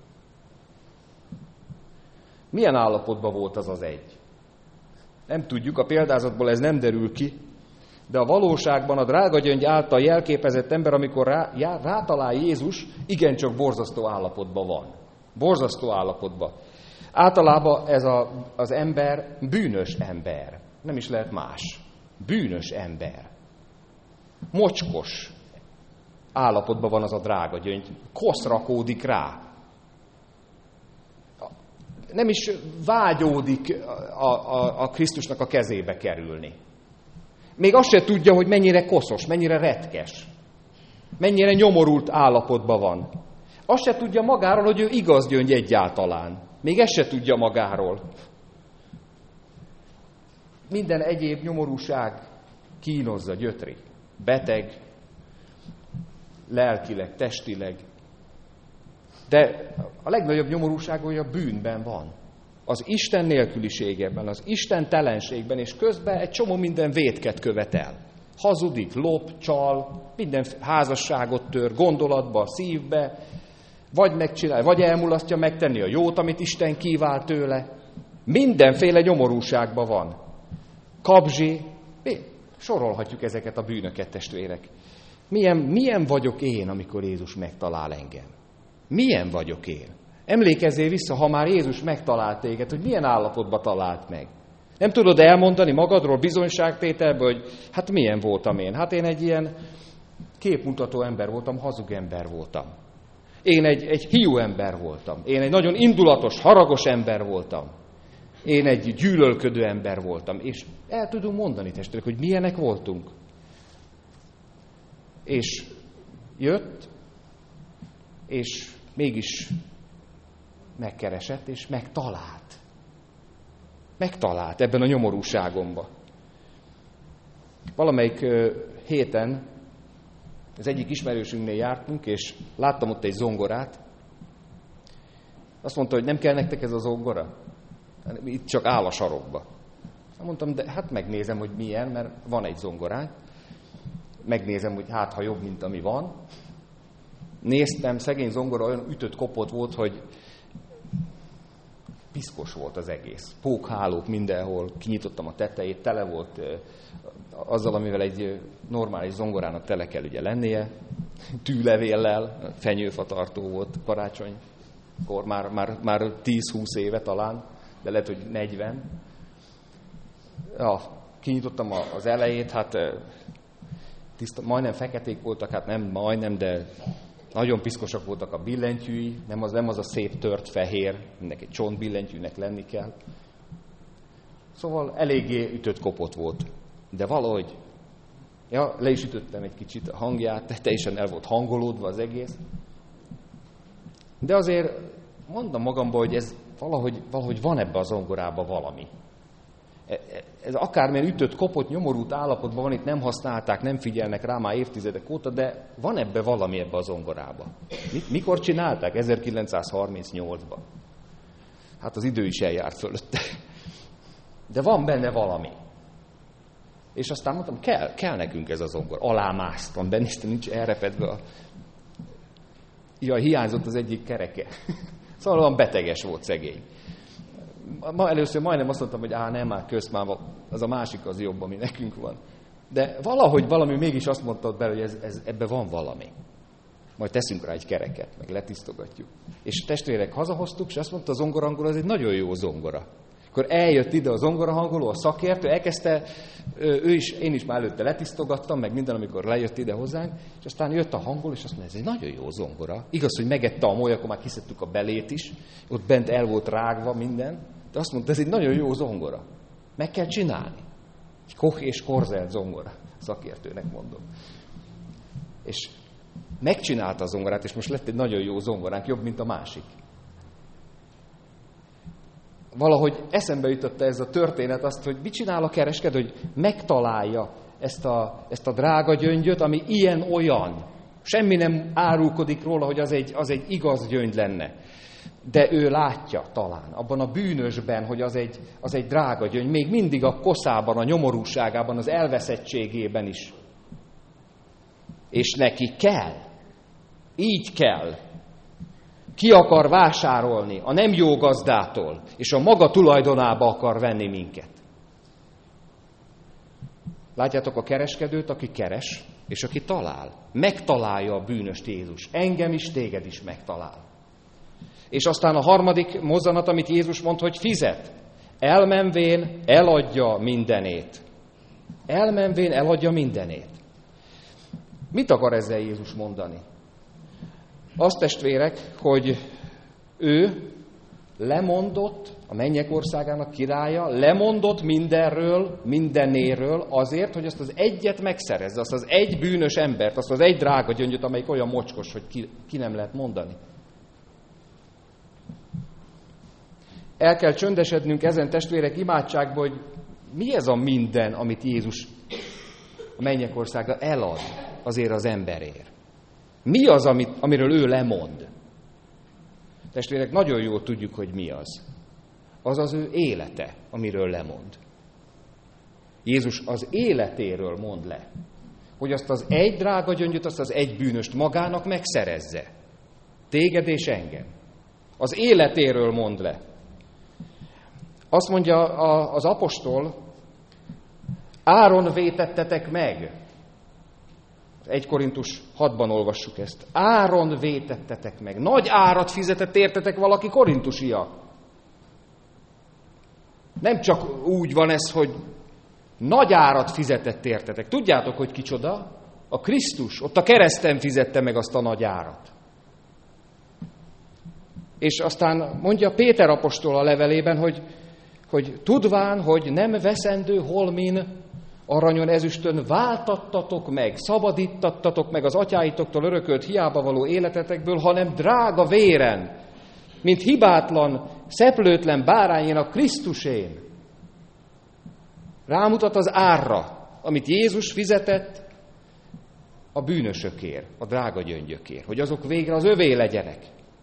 A: Milyen állapotban volt az az egy? Nem tudjuk, a példázatból ez nem derül ki, de a valóságban a drága gyöngy által jelképezett ember, amikor rá, já, rátalál Jézus, igencsak borzasztó állapotban van. Borzasztó állapotban. Általában ez a, az ember bűnös ember. Nem is lehet más. Bűnös ember. Mocskos állapotban van az a drága gyöngy. Kosz rakódik rá. Nem is vágyódik a, a, a Krisztusnak a kezébe kerülni. Még azt se tudja, hogy mennyire koszos, mennyire retkes. Mennyire nyomorult állapotban van. Azt se tudja magáról, hogy ő igaz gyöngy egyáltalán. Még ezt se tudja magáról. Minden egyéb nyomorúság kínozza, gyötri. Beteg, lelkileg, testileg. De a legnagyobb nyomorúság, hogy a bűnben van. Az Isten nélküliségében, az Isten telenségben, és közben egy csomó minden vétket követel. Hazudik, lop, csal, minden házasságot tör, gondolatba, szívbe, vagy megcsinálja, vagy elmulasztja megtenni a jót, amit Isten kíván tőle. Mindenféle nyomorúságban van. Kabzsi, sorolhatjuk ezeket a bűnöket, testvérek. Milyen, milyen vagyok én, amikor Jézus megtalál engem? Milyen vagyok én? Emlékezzél vissza, ha már Jézus megtalált téged, hogy milyen állapotban talált meg. Nem tudod elmondani magadról bizonyságtételből, hogy hát milyen voltam én? Hát én egy ilyen képmutató ember voltam, hazug ember voltam. Én egy, egy hiú ember voltam. Én egy nagyon indulatos, haragos ember voltam. Én egy gyűlölködő ember voltam. És el tudunk mondani, testvérek, hogy milyenek voltunk. És jött, és mégis megkeresett, és megtalált. Megtalált ebben a nyomorúságomban. Valamelyik héten az egyik ismerősünknél jártunk, és láttam ott egy zongorát. Azt mondta, hogy nem kell nektek ez a zongora? Itt csak áll a sarokba. Mondtam, de hát megnézem, hogy milyen, mert van egy zongoránk. Megnézem, hogy hát, ha jobb, mint ami van. Néztem, szegény zongora olyan ütött kopott volt, hogy piszkos volt az egész. Pókhálók mindenhol, kinyitottam a tetejét, tele volt azzal, amivel egy normális zongorának tele kell ugye lennie, tűlevéllel, fenyőfatartó volt karácsonykor, már, már, már tíz-húsz éve talán, de lehet, hogy negyven. Ja, kinyitottam az elejét, hát tiszta, majdnem feketék voltak, hát nem majdnem, de nagyon piszkosak voltak a billentyűi, nem az, nem az a szép tört fehér, mindenki egy csontbillentyűnek lenni kell. Szóval eléggé ütött kopott volt. De valahogy, ja, le is ütöttem egy kicsit a hangját, teljesen el volt hangolódva az egész. De azért mondom magamban, hogy ez valahogy, valahogy van ebbe a zongorában valami. Ez akármilyen ütött, kopott, nyomorult állapotban van, itt nem használták, nem figyelnek rá már évtizedek óta, de van ebbe valami ebbe a zongorában. Mikor csinálták? ezerkilencszázharmincnyolcban. Hát az idő is eljárt fölötte. De van benne valami. És aztán mondtam, kell, kell nekünk ez a zongor. Alámásztam, benéztem, nincs elrepedve a... Jaj, hiányzott az egyik kereke. Szóval olyan beteges volt szegény. Ma először majdnem azt mondtam, hogy á, nem, már közt már az a másik az jobb, ami nekünk van. De valahogy valami mégis azt mondta bele, hogy ez, ez, ebbe van valami. Majd teszünk rá egy kereket, meg letisztogatjuk. És testvérek hazahoztuk, és azt mondta a zongorangol, ez egy nagyon jó zongora. Akkor eljött ide a zongorahangoló, a szakértő, elkezdte, ő is, én is már előtte letisztogattam, meg minden, amikor lejött ide hozzánk, és aztán jött a hangoló, és azt mondja, ez egy nagyon jó zongora. Igaz, hogy megette a moly, akkor már kiszedtük a belét is, ott bent el volt rágva minden, de azt mondta, ez egy nagyon jó zongora. Meg kell csinálni. Egy Koch és Korzel zongora, szakértőnek mondom. És megcsinálta a zongorát, és most lett egy nagyon jó zongoránk, jobb, mint a másik. Valahogy eszembe jutott ez a történet azt, hogy mit csinál a kereskedő, hogy megtalálja ezt a, ezt a drága gyöngyöt, ami ilyen-olyan. Semmi nem árulkodik róla, hogy az egy, az egy igaz gyöngy lenne. De ő látja talán, abban a bűnösben, hogy az egy, az egy drága gyöngy, még mindig a koszában, a nyomorúságában, az elveszettségében is. És neki kell. Így kell. Ki akar vásárolni a nem jó gazdától, és a maga tulajdonába akar venni minket. Látjátok a kereskedőt, aki keres, és aki talál. Megtalálja a bűnöst Jézus. Engem is, téged is megtalál. És aztán a harmadik mozzanat, amit Jézus mond, hogy fizet. Elmenvén eladja mindenét. Elmenvén eladja mindenét. Mit akar ezzel Jézus mondani? Azt, testvérek, hogy ő lemondott, a mennyek országának királya, lemondott mindenről, mindenéről azért, hogy azt az egyet megszerezze, azt az egy bűnös embert, azt az egy drága gyöngyöt, amelyik olyan mocskos, hogy ki, ki nem lehet mondani. El kell csöndesednünk ezen, testvérek, imádságban, hogy mi ez a minden, amit Jézus a mennyek országa elad azért az emberért. Mi az, amit, amiről ő lemond? Testvérek, nagyon jól tudjuk, hogy mi az. Az az ő élete, amiről lemond. Jézus az életéről mond le. Hogy azt az egy drága gyöngyöt, azt az egy bűnöst magának megszerezze. Téged és engem. Az életéről mond le. Azt mondja az apostol, áron vétettetek meg. egy Korintus hatban olvassuk ezt. Áron vétettetek meg. Nagy árat fizetett értetek valaki, korintusiak. Nem csak úgy van ez, hogy nagy árat fizetett értetek. Tudjátok, hogy kicsoda? A Krisztus. Ott a kereszten fizette meg azt a nagy árat. És aztán mondja Péter apostol a levelében, hogy, hogy tudván, hogy nem veszendő holmin, aranyon, ezüstön váltattatok meg, szabadítattatok meg az atyáitoktól örökölt hiába való életetekből, hanem drága véren, mint hibátlan, szeplőtlen bárányénak Krisztusén. Rámutat az árra, amit Jézus fizetett a bűnösökért, a drága gyöngyökért, hogy azok végre az övé legyenek.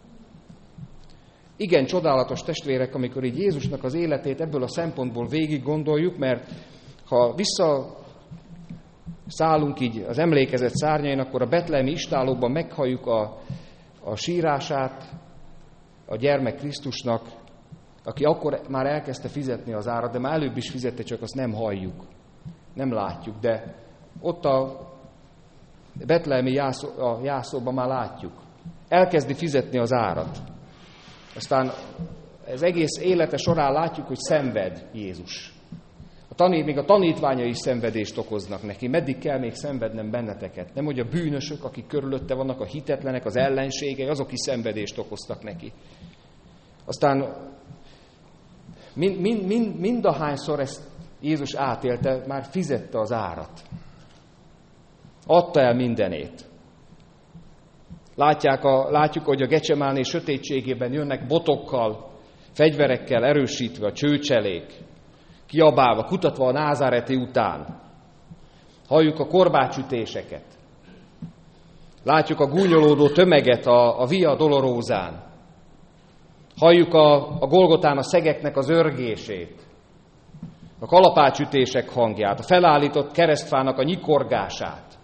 A: Igen, csodálatos testvérek, amikor így Jézusnak az életét ebből a szempontból végig gondoljuk, mert ha visszaszállunk így az emlékezet szárnyain, akkor a betlehemi istállóban meghalljuk a, a sírását a gyermek Krisztusnak, aki akkor már elkezdte fizetni az árat, de már előbb is fizette, csak azt nem halljuk, nem látjuk, de ott a betlehemi jászó, a jászóban már látjuk. Elkezdi fizetni az árat. Aztán az egész élete során látjuk, hogy szenved Jézus. A tanít, még a tanítványai is szenvedést okoznak neki. Meddig kell még szenvednem benneteket? Nem, hogy a bűnösök, akik körülötte vannak, a hitetlenek, az ellenségei, azok is szenvedést okoztak neki. Aztán mind, mind, mind, mindahányszor ezt Jézus átélte, már fizette az árat. Adta el mindenét. Látják a, látjuk, hogy a Gecsemáné sötétségében jönnek botokkal, fegyverekkel erősítve a csőcselék, kiabálva, kutatva a názáreti után. Halljuk a korbácsütéseket. Látjuk a gúnyolódó tömeget a, a Via Dolorózán. Halljuk a, a Golgotán a szegeknek az örgését, a kalapácsütések hangját, a felállított keresztfának a nyikorgását.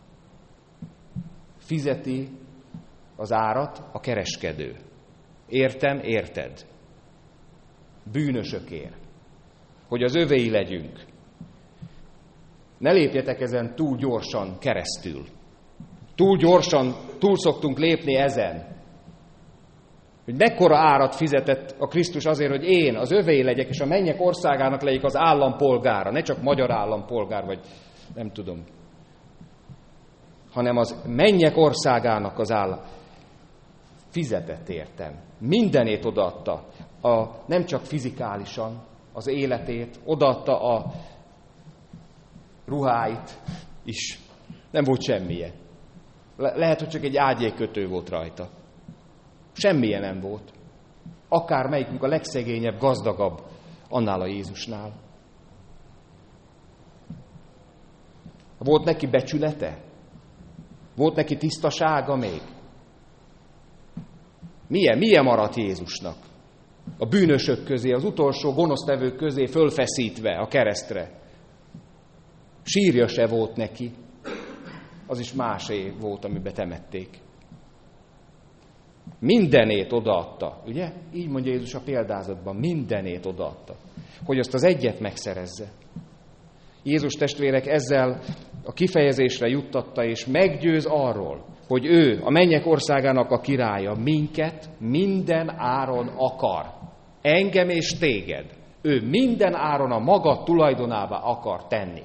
A: Fizeti az árat a kereskedő. Értem, érted? Bűnösökért. Hogy az övéi legyünk. Ne lépjetek ezen túl gyorsan keresztül. Túl gyorsan túl szoktunk lépni ezen. Hogy mekkora árat fizetett a Krisztus azért, hogy én az övé legyek, és a mennyek országának legyek az állampolgára, ne csak magyar állampolgár, vagy nem tudom, hanem az mennyek országának az állam. Fizetett értem. Mindenét odaadta. A, nem csak fizikálisan az életét, odaadta a ruháit is. Nem volt semmije. Le- lehet, hogy csak egy ágyékötő volt rajta. Semmije nem volt. Akár melyikünk a legszegényebb, gazdagabb annál a Jézusnál. Volt neki becsülete? Volt neki tisztasága még? Milyen, milyen maradt Jézusnak? A bűnösök közé, az utolsó gonosztevők közé fölfeszítve a keresztre. Sírja se volt neki. Az is másé volt, amiben temették. Mindenét odaadta, ugye? Így mondja Jézus a példázatban, mindenét odaadta, hogy azt az egyet megszerezze. Jézus testvérek ezzel a kifejezésre juttatta, és meggyőz arról, hogy ő, a mennyek országának a királya, minket minden áron akar. Engem és téged. Ő minden áron a maga tulajdonába akar tenni.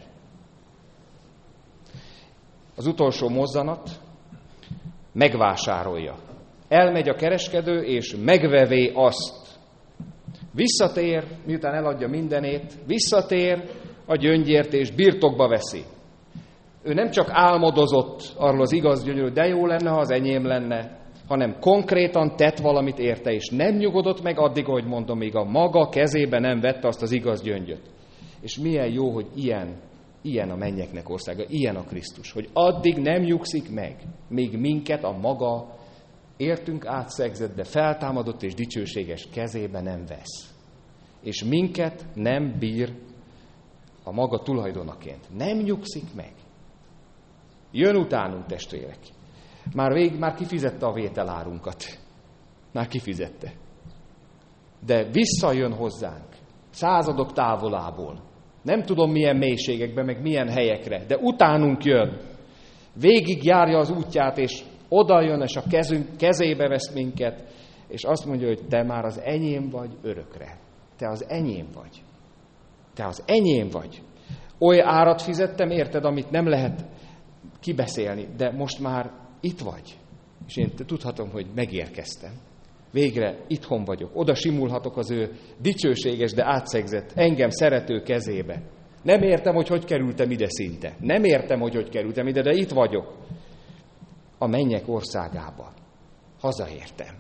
A: Az utolsó mozzanat megvásárolja. Elmegy a kereskedő, és megvevé azt. Visszatér, miután eladja mindenét, visszatér a gyöngyért, és birtokba veszi. Ő nem csak álmodozott arról az igaz gyöngyről, de jó lenne, ha az enyém lenne, hanem konkrétan tett valamit érte, és nem nyugodott meg addig, ahogy mondom, még a maga kezébe nem vette azt az igaz gyöngyöt. És milyen jó, hogy ilyen, ilyen a mennyeknek országa, ilyen a Krisztus, hogy addig nem nyugszik meg, még minket a maga értünk átszegzett, de feltámadott és dicsőséges kezébe nem vesz. És minket nem bír a maga tulajdonaként. Nem nyugszik meg. Jön utánunk, testvérek. Már vég, már kifizette a vételárunkat. Már kifizette. De visszajön hozzánk. Századok távolából. Nem tudom milyen mélységekbe, meg milyen helyekre, de utánunk jön. Végig járja az útját, és oda jön, és a kezünk, kezébe vesz minket, és azt mondja, hogy te már az enyém vagy örökre. Te az enyém vagy. Te az enyém vagy. Oly árat fizettem, érted, amit nem lehet kibeszélni, de most már itt vagy. És én tudhatom, hogy megérkeztem. Végre itthon vagyok. Oda simulhatok az ő dicsőséges, de átszegzett, engem szerető kezébe. Nem értem, hogy hogy kerültem ide szinte. Nem értem, hogy hogy kerültem ide, de itt vagyok. A mennyek országába. Hazaértem.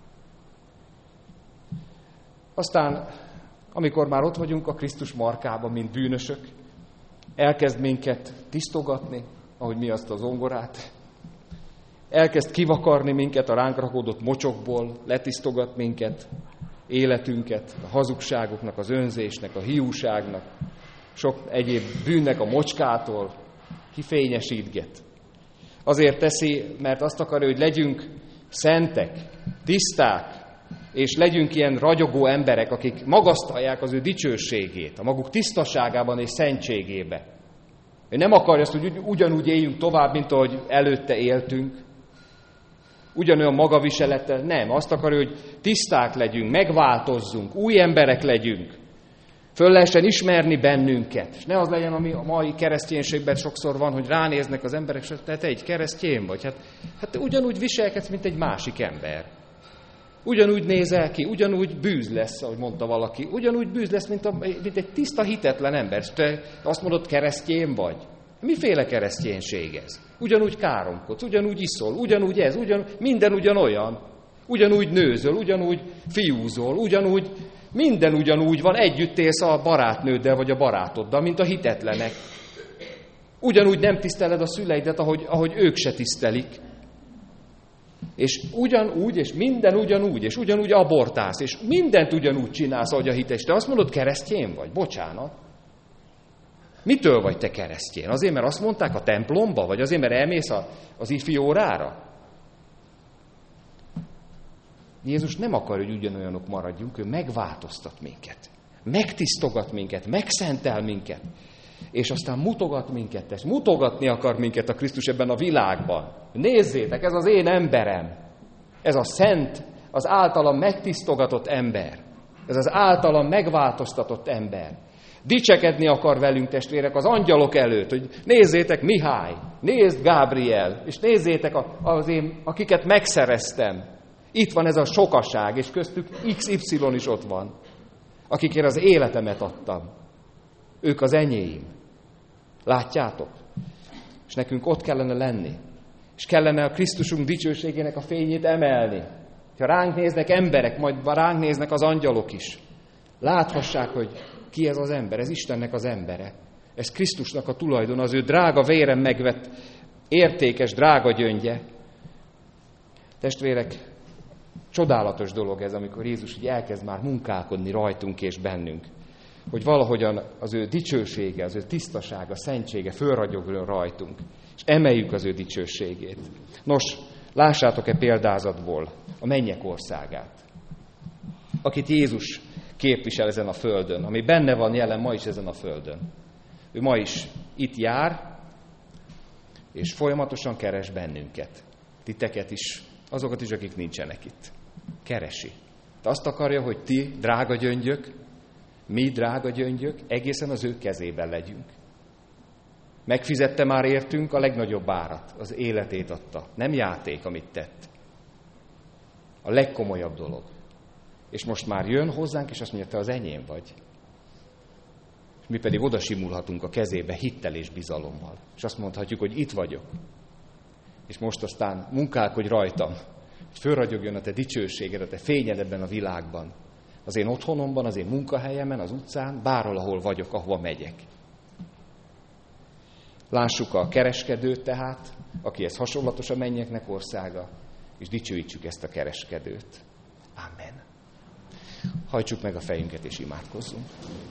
A: Aztán, amikor már ott vagyunk a Krisztus markában, mint bűnösök, elkezd minket tisztogatni, ahogy mi azt a zongorát, elkezd kivakarni minket a ránk rakódott mocsokból, letisztogat minket, életünket, a hazugságoknak, az önzésnek, a hiúságnak, sok egyéb bűnnek a mocskától, kifényesítget. Azért teszi, mert azt akarja, hogy legyünk szentek, tiszták, és legyünk ilyen ragyogó emberek, akik magasztalják az ő dicsőségét, a maguk tisztaságában és szentségébe. Ő nem akarja azt, hogy ugyanúgy éljünk tovább, mint ahogy előtte éltünk, ugyanolyan magaviselettel, nem. Azt akarja, hogy tiszták legyünk, megváltozzunk, új emberek legyünk, föl lehessen ismerni bennünket. És ne az legyen, ami a mai kereszténységben sokszor van, hogy ránéznek az emberek, és te egy keresztény vagy. Hát, hát te ugyanúgy viselkedsz, mint egy másik ember. Ugyanúgy nézel ki, ugyanúgy bűz lesz, ahogy mondta valaki. Ugyanúgy bűz lesz, mint, a, mint egy tiszta, hitetlen ember. És te azt mondod, keresztény vagy. Miféle kereszténység ez? Ugyanúgy káromkodsz, ugyanúgy iszol, ugyanúgy ez, ugyan, minden ugyanolyan. Ugyanúgy nőzöl, ugyanúgy fiúzol, ugyanúgy, minden ugyanúgy van, együtt élsz a barátnőddel vagy a barátoddal, mint a hitetlenek. Ugyanúgy nem tiszteled a szüleidet, ahogy, ahogy ők se tisztelik. És ugyanúgy, és minden ugyanúgy, és ugyanúgy abortálsz, és mindent ugyanúgy csinálsz, ahogy a hites. Te azt mondod, keresztény vagy? Bocsánat. Mitől vagy te keresztény? Azért, mert azt mondták a templomba? Vagy azért, mert elmész a, az ifi órára? Jézus nem akar, hogy ugyanolyanok maradjunk, ő megváltoztat minket. Megtisztogat minket, megszentel minket. És aztán mutogat minket, tesz. Mutogatni akar minket a Krisztus ebben a világban. Nézzétek, ez az én emberem. Ez a szent az általam megtisztogatott ember, ez az általam megváltoztatott ember dicsekedni akar velünk, testvérek, az angyalok előtt, hogy nézzétek Mihály, nézd Gábriel, és nézzétek az én, akiket megszereztem. Itt van ez a sokaság, és köztük iksz ipszilon is ott van, akikért az életemet adtam. Ők az enyém. Látjátok? És nekünk ott kellene lenni. És kellene a Krisztusunk dicsőségének a fényét emelni. Ha ránk néznek emberek, majd ránk néznek az angyalok is. Láthassák, hogy ki ez az ember. Ez Istennek az embere. Ez Krisztusnak a tulajdon, az ő drága véren megvett, értékes, drága gyöngye. Testvérek, csodálatos dolog ez, amikor Jézus így elkezd már munkálkodni rajtunk és bennünk. Hogy valahogyan az ő dicsősége, az ő tisztasága, szentsége fölragyogjon rajtunk, és emeljük az ő dicsőségét. Nos, lássátok-e példázatból a mennyek országát, akit Jézus képvisel ezen a földön, ami benne van jelen ma is ezen a földön. Ő ma is itt jár, és folyamatosan keres bennünket. Titeket is, azokat is, akik nincsenek itt. Keresi. De azt akarja, hogy ti, drága gyöngyök, mi, drága gyöngyök, egészen az ő kezében legyünk. Megfizette már értünk a legnagyobb árat, az életét adta. Nem játék, amit tett. A legkomolyabb dolog. És most már jön hozzánk, és azt mondja, te az enyém vagy. És mi pedig oda simulhatunk a kezébe hittel és bizalommal. És azt mondhatjuk, hogy itt vagyok. És most aztán munkálkodj rajtam, hogy fölragyogjon a te dicsőséged, a te fényed ebben a világban. Az én otthonomban, az én munkahelyemen, az utcán, bárhol, ahol vagyok, ahova megyek. Lássuk a kereskedőt tehát, akihez hasonlatos a mennyeknek országa, és dicsőítsük ezt a kereskedőt. Amen. Hajtsuk meg a fejünket és imádkozzunk.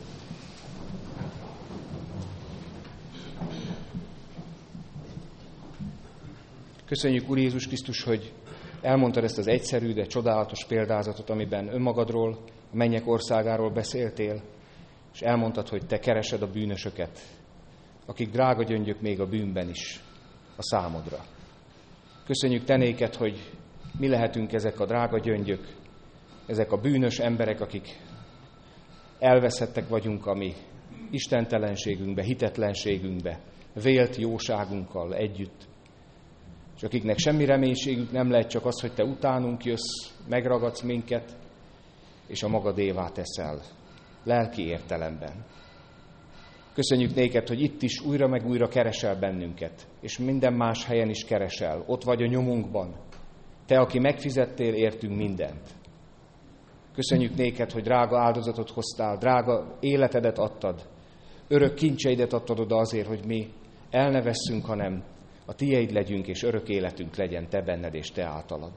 A: Köszönjük, Úr Jézus Krisztus, hogy elmondtad ezt az egyszerű, de csodálatos példázatot, amiben önmagadról, a mennyek országáról beszéltél, és elmondtad, hogy te keresed a bűnösöket, akik drága gyöngyök még a bűnben is a számodra. Köszönjük te néked, hogy mi lehetünk ezek a drága gyöngyök, ezek a bűnös emberek, akik elveszettek vagyunk a mi istentelenségünkbe, hitetlenségünkbe, vélt jóságunkkal együtt, és akiknek semmi reménységük nem lehet, csak az, hogy te utánunk jössz, megragadsz minket, és a magadévá teszel, lelki értelemben. Köszönjük néked, hogy itt is újra meg újra keresel bennünket, és minden más helyen is keresel, ott vagy a nyomunkban. Te, aki megfizettél, értünk mindent. Köszönjük néked, hogy drága áldozatot hoztál, drága életedet adtad, örök kincseidet adtad oda azért, hogy mi el ne vesszünk, hanem a tiéd legyünk, és örök életünk legyen te benned és te általad.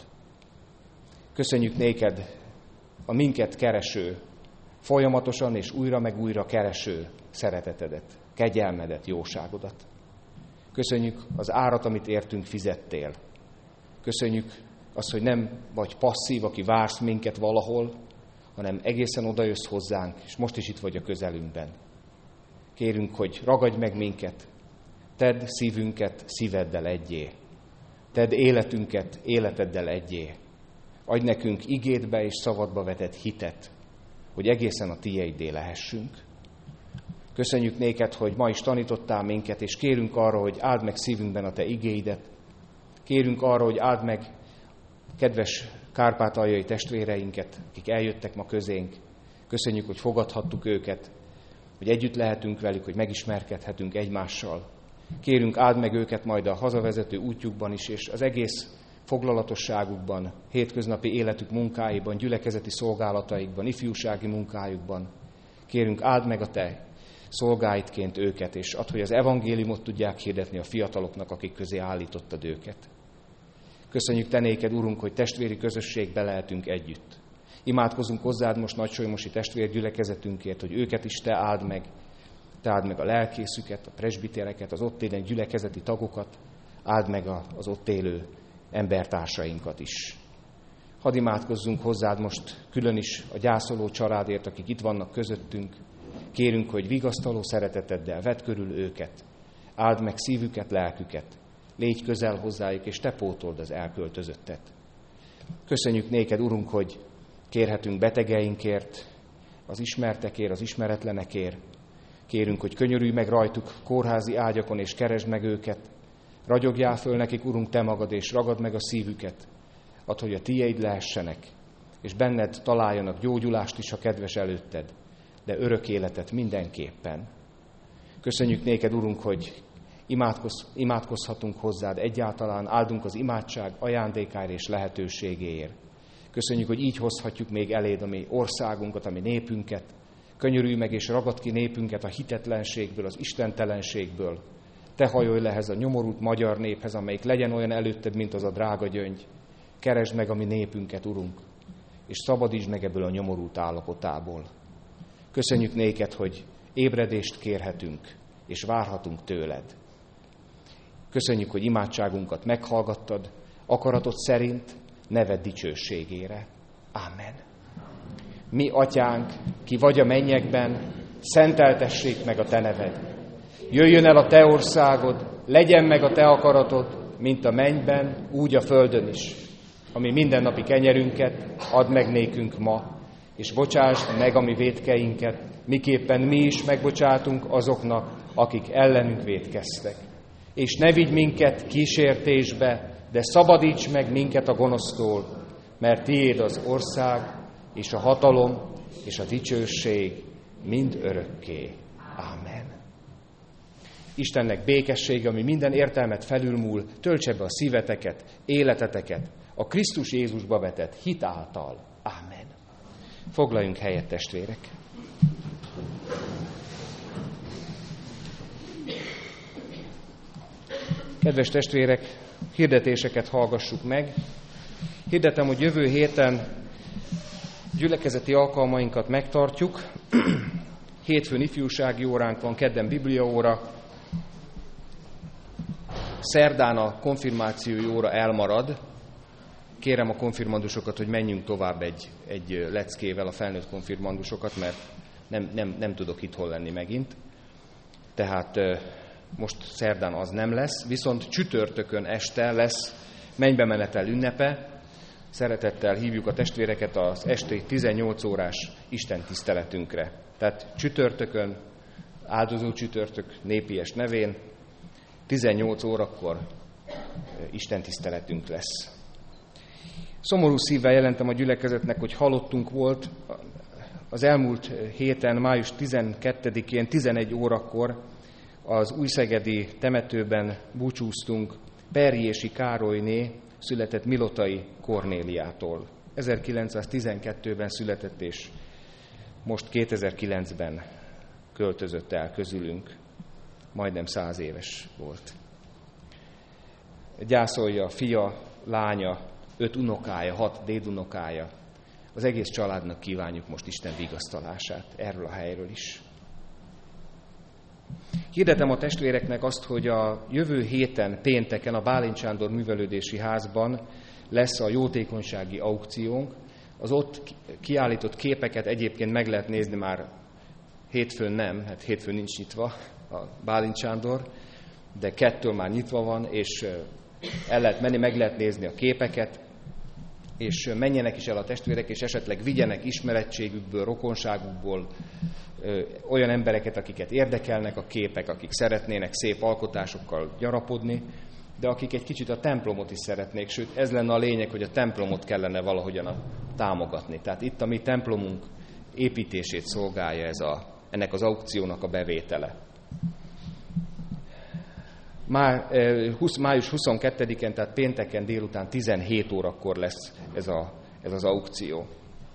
A: Köszönjük néked a minket kereső, folyamatosan és újra meg újra kereső szeretetedet, kegyelmedet, jóságodat. Köszönjük az árat, amit értünk fizettél. Köszönjük azt, hogy nem vagy passzív, aki vársz minket valahol, hanem egészen odajössz hozzánk, és most is itt vagy a közelünkben. Kérünk, hogy ragadj meg minket, tedd szívünket szíveddel egyé, tedd életünket életeddel egyé. Adj nekünk igédbe és szavadba vetett hitet, hogy egészen a tiéddé lehessünk. Köszönjük néked, hogy ma is tanítottál minket, és kérünk arra, hogy áld meg szívünkben a te igéidet. Kérünk arra, hogy áld meg kedves kárpátaljai testvéreinket, akik eljöttek ma közénk. Köszönjük, hogy fogadhattuk őket, hogy együtt lehetünk velük, hogy megismerkedhetünk egymással. Kérünk, áld meg őket majd a hazavezető útjukban is, és az egész foglalatosságukban, hétköznapi életük munkáiban, gyülekezeti szolgálataikban, ifjúsági munkájukban. Kérünk, áld meg a te szolgáidként őket, és add, hogy az evangéliumot tudják hirdetni a fiataloknak, akik közé állítottad őket. Köszönjük te néked, Urunk, hogy testvéri közösségbe lehetünk együtt. Imádkozunk hozzád most nagysolymosi testvérgyülekezetünkért, hogy őket is te áld meg. Te áld meg a lelkészüket, a presbitereket, az ott élő gyülekezeti tagokat, áld meg az ott élő embertársainkat is. Hadd imádkozzunk hozzád most külön is a gyászoló családért, akik itt vannak közöttünk. Kérünk, hogy vigasztaló szereteteddel vedd körül őket, áld meg szívüket, lelküket, légy közel hozzájuk, és te pótold az elköltözöttet. Köszönjük néked, Urunk, hogy kérhetünk betegeinkért, az ismertekért, az ismeretlenekért. Kérünk, hogy könyörülj meg rajtuk kórházi ágyakon, és keresd meg őket. Ragyogjál föl nekik, Urunk, te magad, és ragad meg a szívüket. Add, hogy a tieid lehessenek, és benned találjanak gyógyulást is, ha kedves előtted, de örök életet mindenképpen. Köszönjük néked, Urunk, hogy imádkoz, imádkozhatunk hozzád egyáltalán, áldunk az imádság ajándékáért és lehetőségéért. Köszönjük, hogy így hozhatjuk még eléd a mi országunkat, a mi népünket. Könyörülj meg és ragad ki népünket a hitetlenségből, az istentelenségből. Te hajolj le ehhez a nyomorult magyar néphez, amelyik legyen olyan előtted, mint az a drága gyöngy. Keresd meg a mi népünket, Urunk, és szabadítsd meg ebből a nyomorult állapotából. Köszönjük néked, hogy ébredést kérhetünk, és várhatunk tőled. Köszönjük, hogy imádságunkat meghallgattad, akaratod szerint, neved dicsőségére. Ámen. Mi, Atyánk, ki vagy a mennyekben, szenteltessék meg a te neved. Jöjjön el a te országod, legyen meg a te akaratod, mint a mennyben, úgy a földön is. Ami mindennapi kenyerünket add meg nékünk ma, és bocsásd meg a mi vétkeinket, miképpen mi is megbocsátunk azoknak, akik ellenünk vétkeztek. És ne vigy minket kísértésbe, de szabadíts meg minket a gonosztól, mert tiéd az ország, és a hatalom, és a dicsőség mind örökké. Ámen. Istennek békessége, ami minden értelmet felülmúl, töltse be a szíveteket, életeteket, a Krisztus Jézusba vetett hit által. Ámen. Foglaljunk helyet, testvérek! Kedves testvérek, hirdetéseket hallgassuk meg. Hirdetem, hogy jövő héten gyülekezeti alkalmainkat megtartjuk. Hétfőn ifjúsági óránk van, kedden bibliaóra. Szerdán a konfirmációi óra elmarad. Kérem a konfirmandusokat, hogy menjünk tovább egy, egy leckével, a felnőtt konfirmandusokat, mert nem, nem, nem tudok itthon lenni megint. Tehát most szerdán az nem lesz, viszont csütörtökön este lesz mennybemenetel ünnepe. Szeretettel hívjuk a testvéreket az esti tizennyolc órás Isten tiszteletünkre. Tehát csütörtökön, áldozó csütörtök népies nevén, tizennyolc órakor Isten tiszteletünk lesz. Szomorú szívvel jelentem a gyülekezetnek, hogy halottunk volt. Az elmúlt héten, május tizenkettedikén, tizenegy órakor az újszegedi temetőben búcsúztunk Perjési Károlyné született Milotai Kornéliától. ezerkilencszáztizenkettőben született, és most kétezer-kilencben költözött el közülünk. Majdnem száz éves volt. Gyászolja fia, lánya, öt unokája, hat dédunokája. Az egész családnak kívánjuk most Isten vigasztalását erről a helyről is. Hirdetem a testvéreknek azt, hogy a jövő héten, pénteken a Bálint Sándor Művelődési Házban lesz a jótékonysági aukciónk. Az ott kiállított képeket egyébként meg lehet nézni már hétfőn nem, hát hétfőn nincs nyitva a Bálint Sándor, de kettől már nyitva van, és el lehet menni, meg lehet nézni a képeket, és menjenek is el a testvérek, és esetleg vigyenek ismerettségükből, rokonságukból ö, olyan embereket, akiket érdekelnek a képek, akik szeretnének szép alkotásokkal gyarapodni, de akik egy kicsit a templomot is szeretnék, sőt ez lenne a lényeg, hogy a templomot kellene valahogyan támogatni. Tehát itt a mi templomunk építését szolgálja ez a, ennek az aukciónak a bevétele. Má, május huszonkettedikén, tehát pénteken délután tizenhét órakor lesz ez, a, ez az aukció.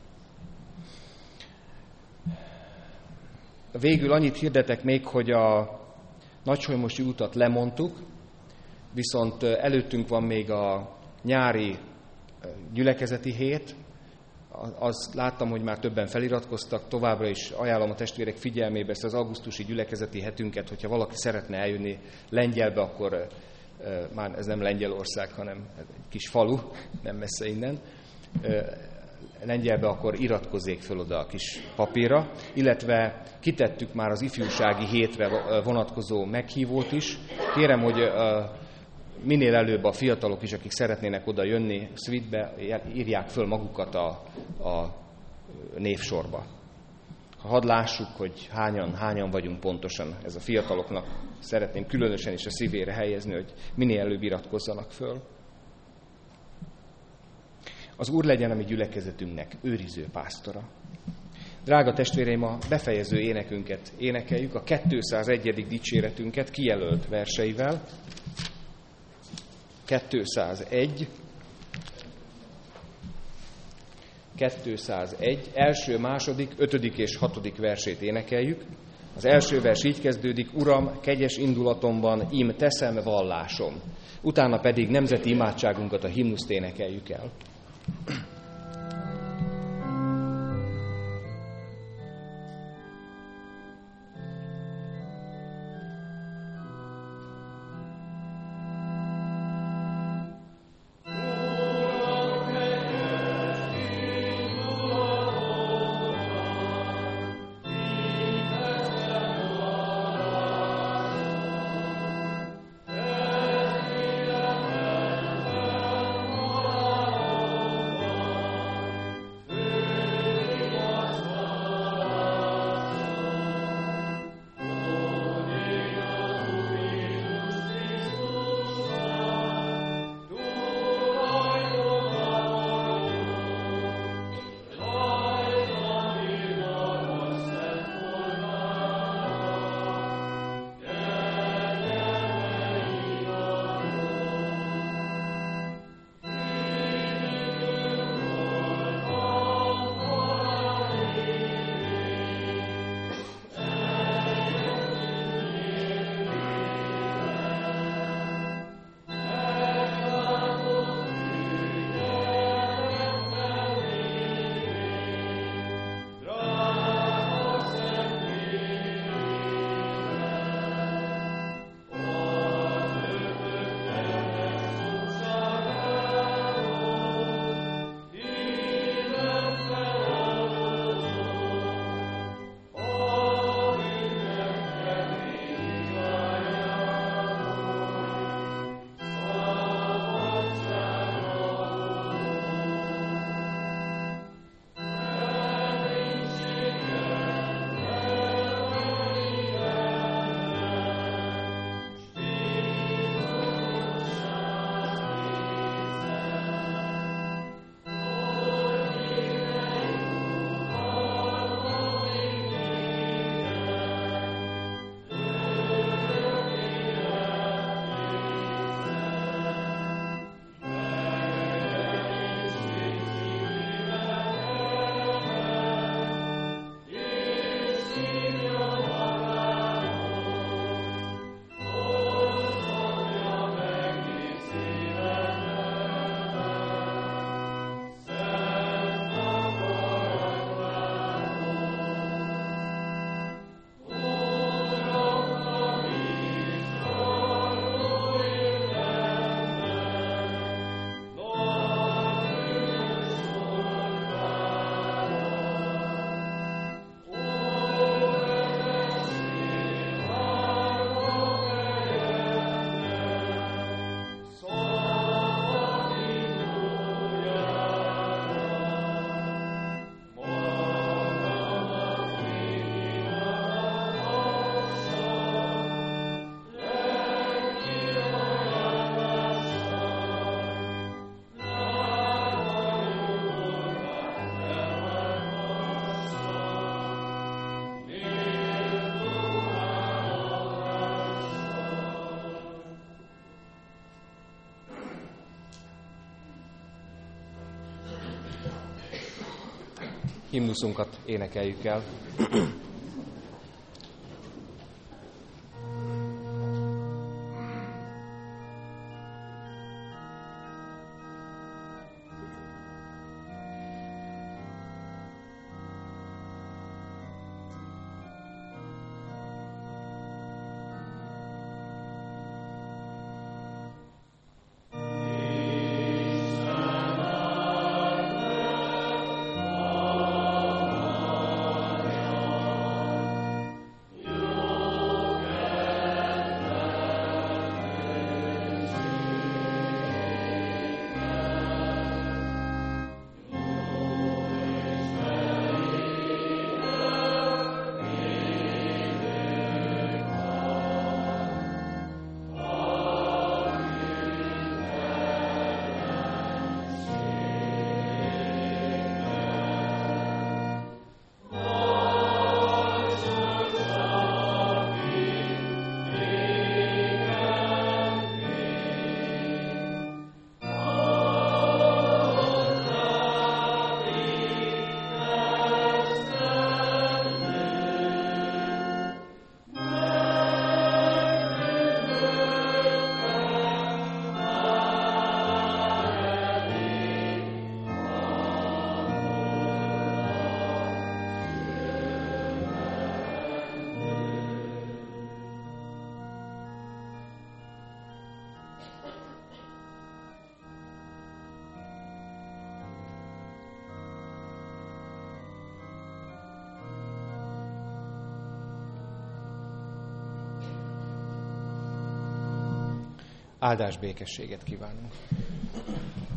A: Végül annyit hirdetek még, hogy a Nagysolymosi utat lemondtuk, viszont előttünk van még a nyári gyülekezeti hét. Azt láttam, hogy már többen feliratkoztak, továbbra is ajánlom a testvérek figyelmébe ezt az augusztusi gyülekezeti hetünket, hogyha valaki szeretne eljönni Lengyelbe, akkor már ez nem Lengyelország, hanem egy kis falu, nem messze innen, Lengyelbe, akkor iratkozzék föl oda a kis papírra, illetve kitettük már az ifjúsági hétre vonatkozó meghívót is. Kérem, hogy minél előbb a fiatalok is, akik szeretnének oda jönni Szvitbe, írják föl magukat a, a névsorba. Hadd lássuk, hogy hányan, hányan vagyunk pontosan. Ez a fiataloknak szeretném különösen is a szívére helyezni, hogy minél előbb iratkozzanak föl. Az Úr legyen a mi gyülekezetünknek őriző pásztora. Drága testvéreim, a befejező énekünket énekeljük, a kétszázegyedik dicséretünket kijelölt verseivel. kétszázegy. kétszázegy. Első, második, ötödik és hatodik versét énekeljük. Az első vers így kezdődik: Uram, kegyes indulatomban ím teszem vallásom. Utána pedig nemzeti imádságunkat, a himnuszt énekeljük el. himnuszunkat énekeljük el.
C: Amen.
A: Áldás békességet kívánunk.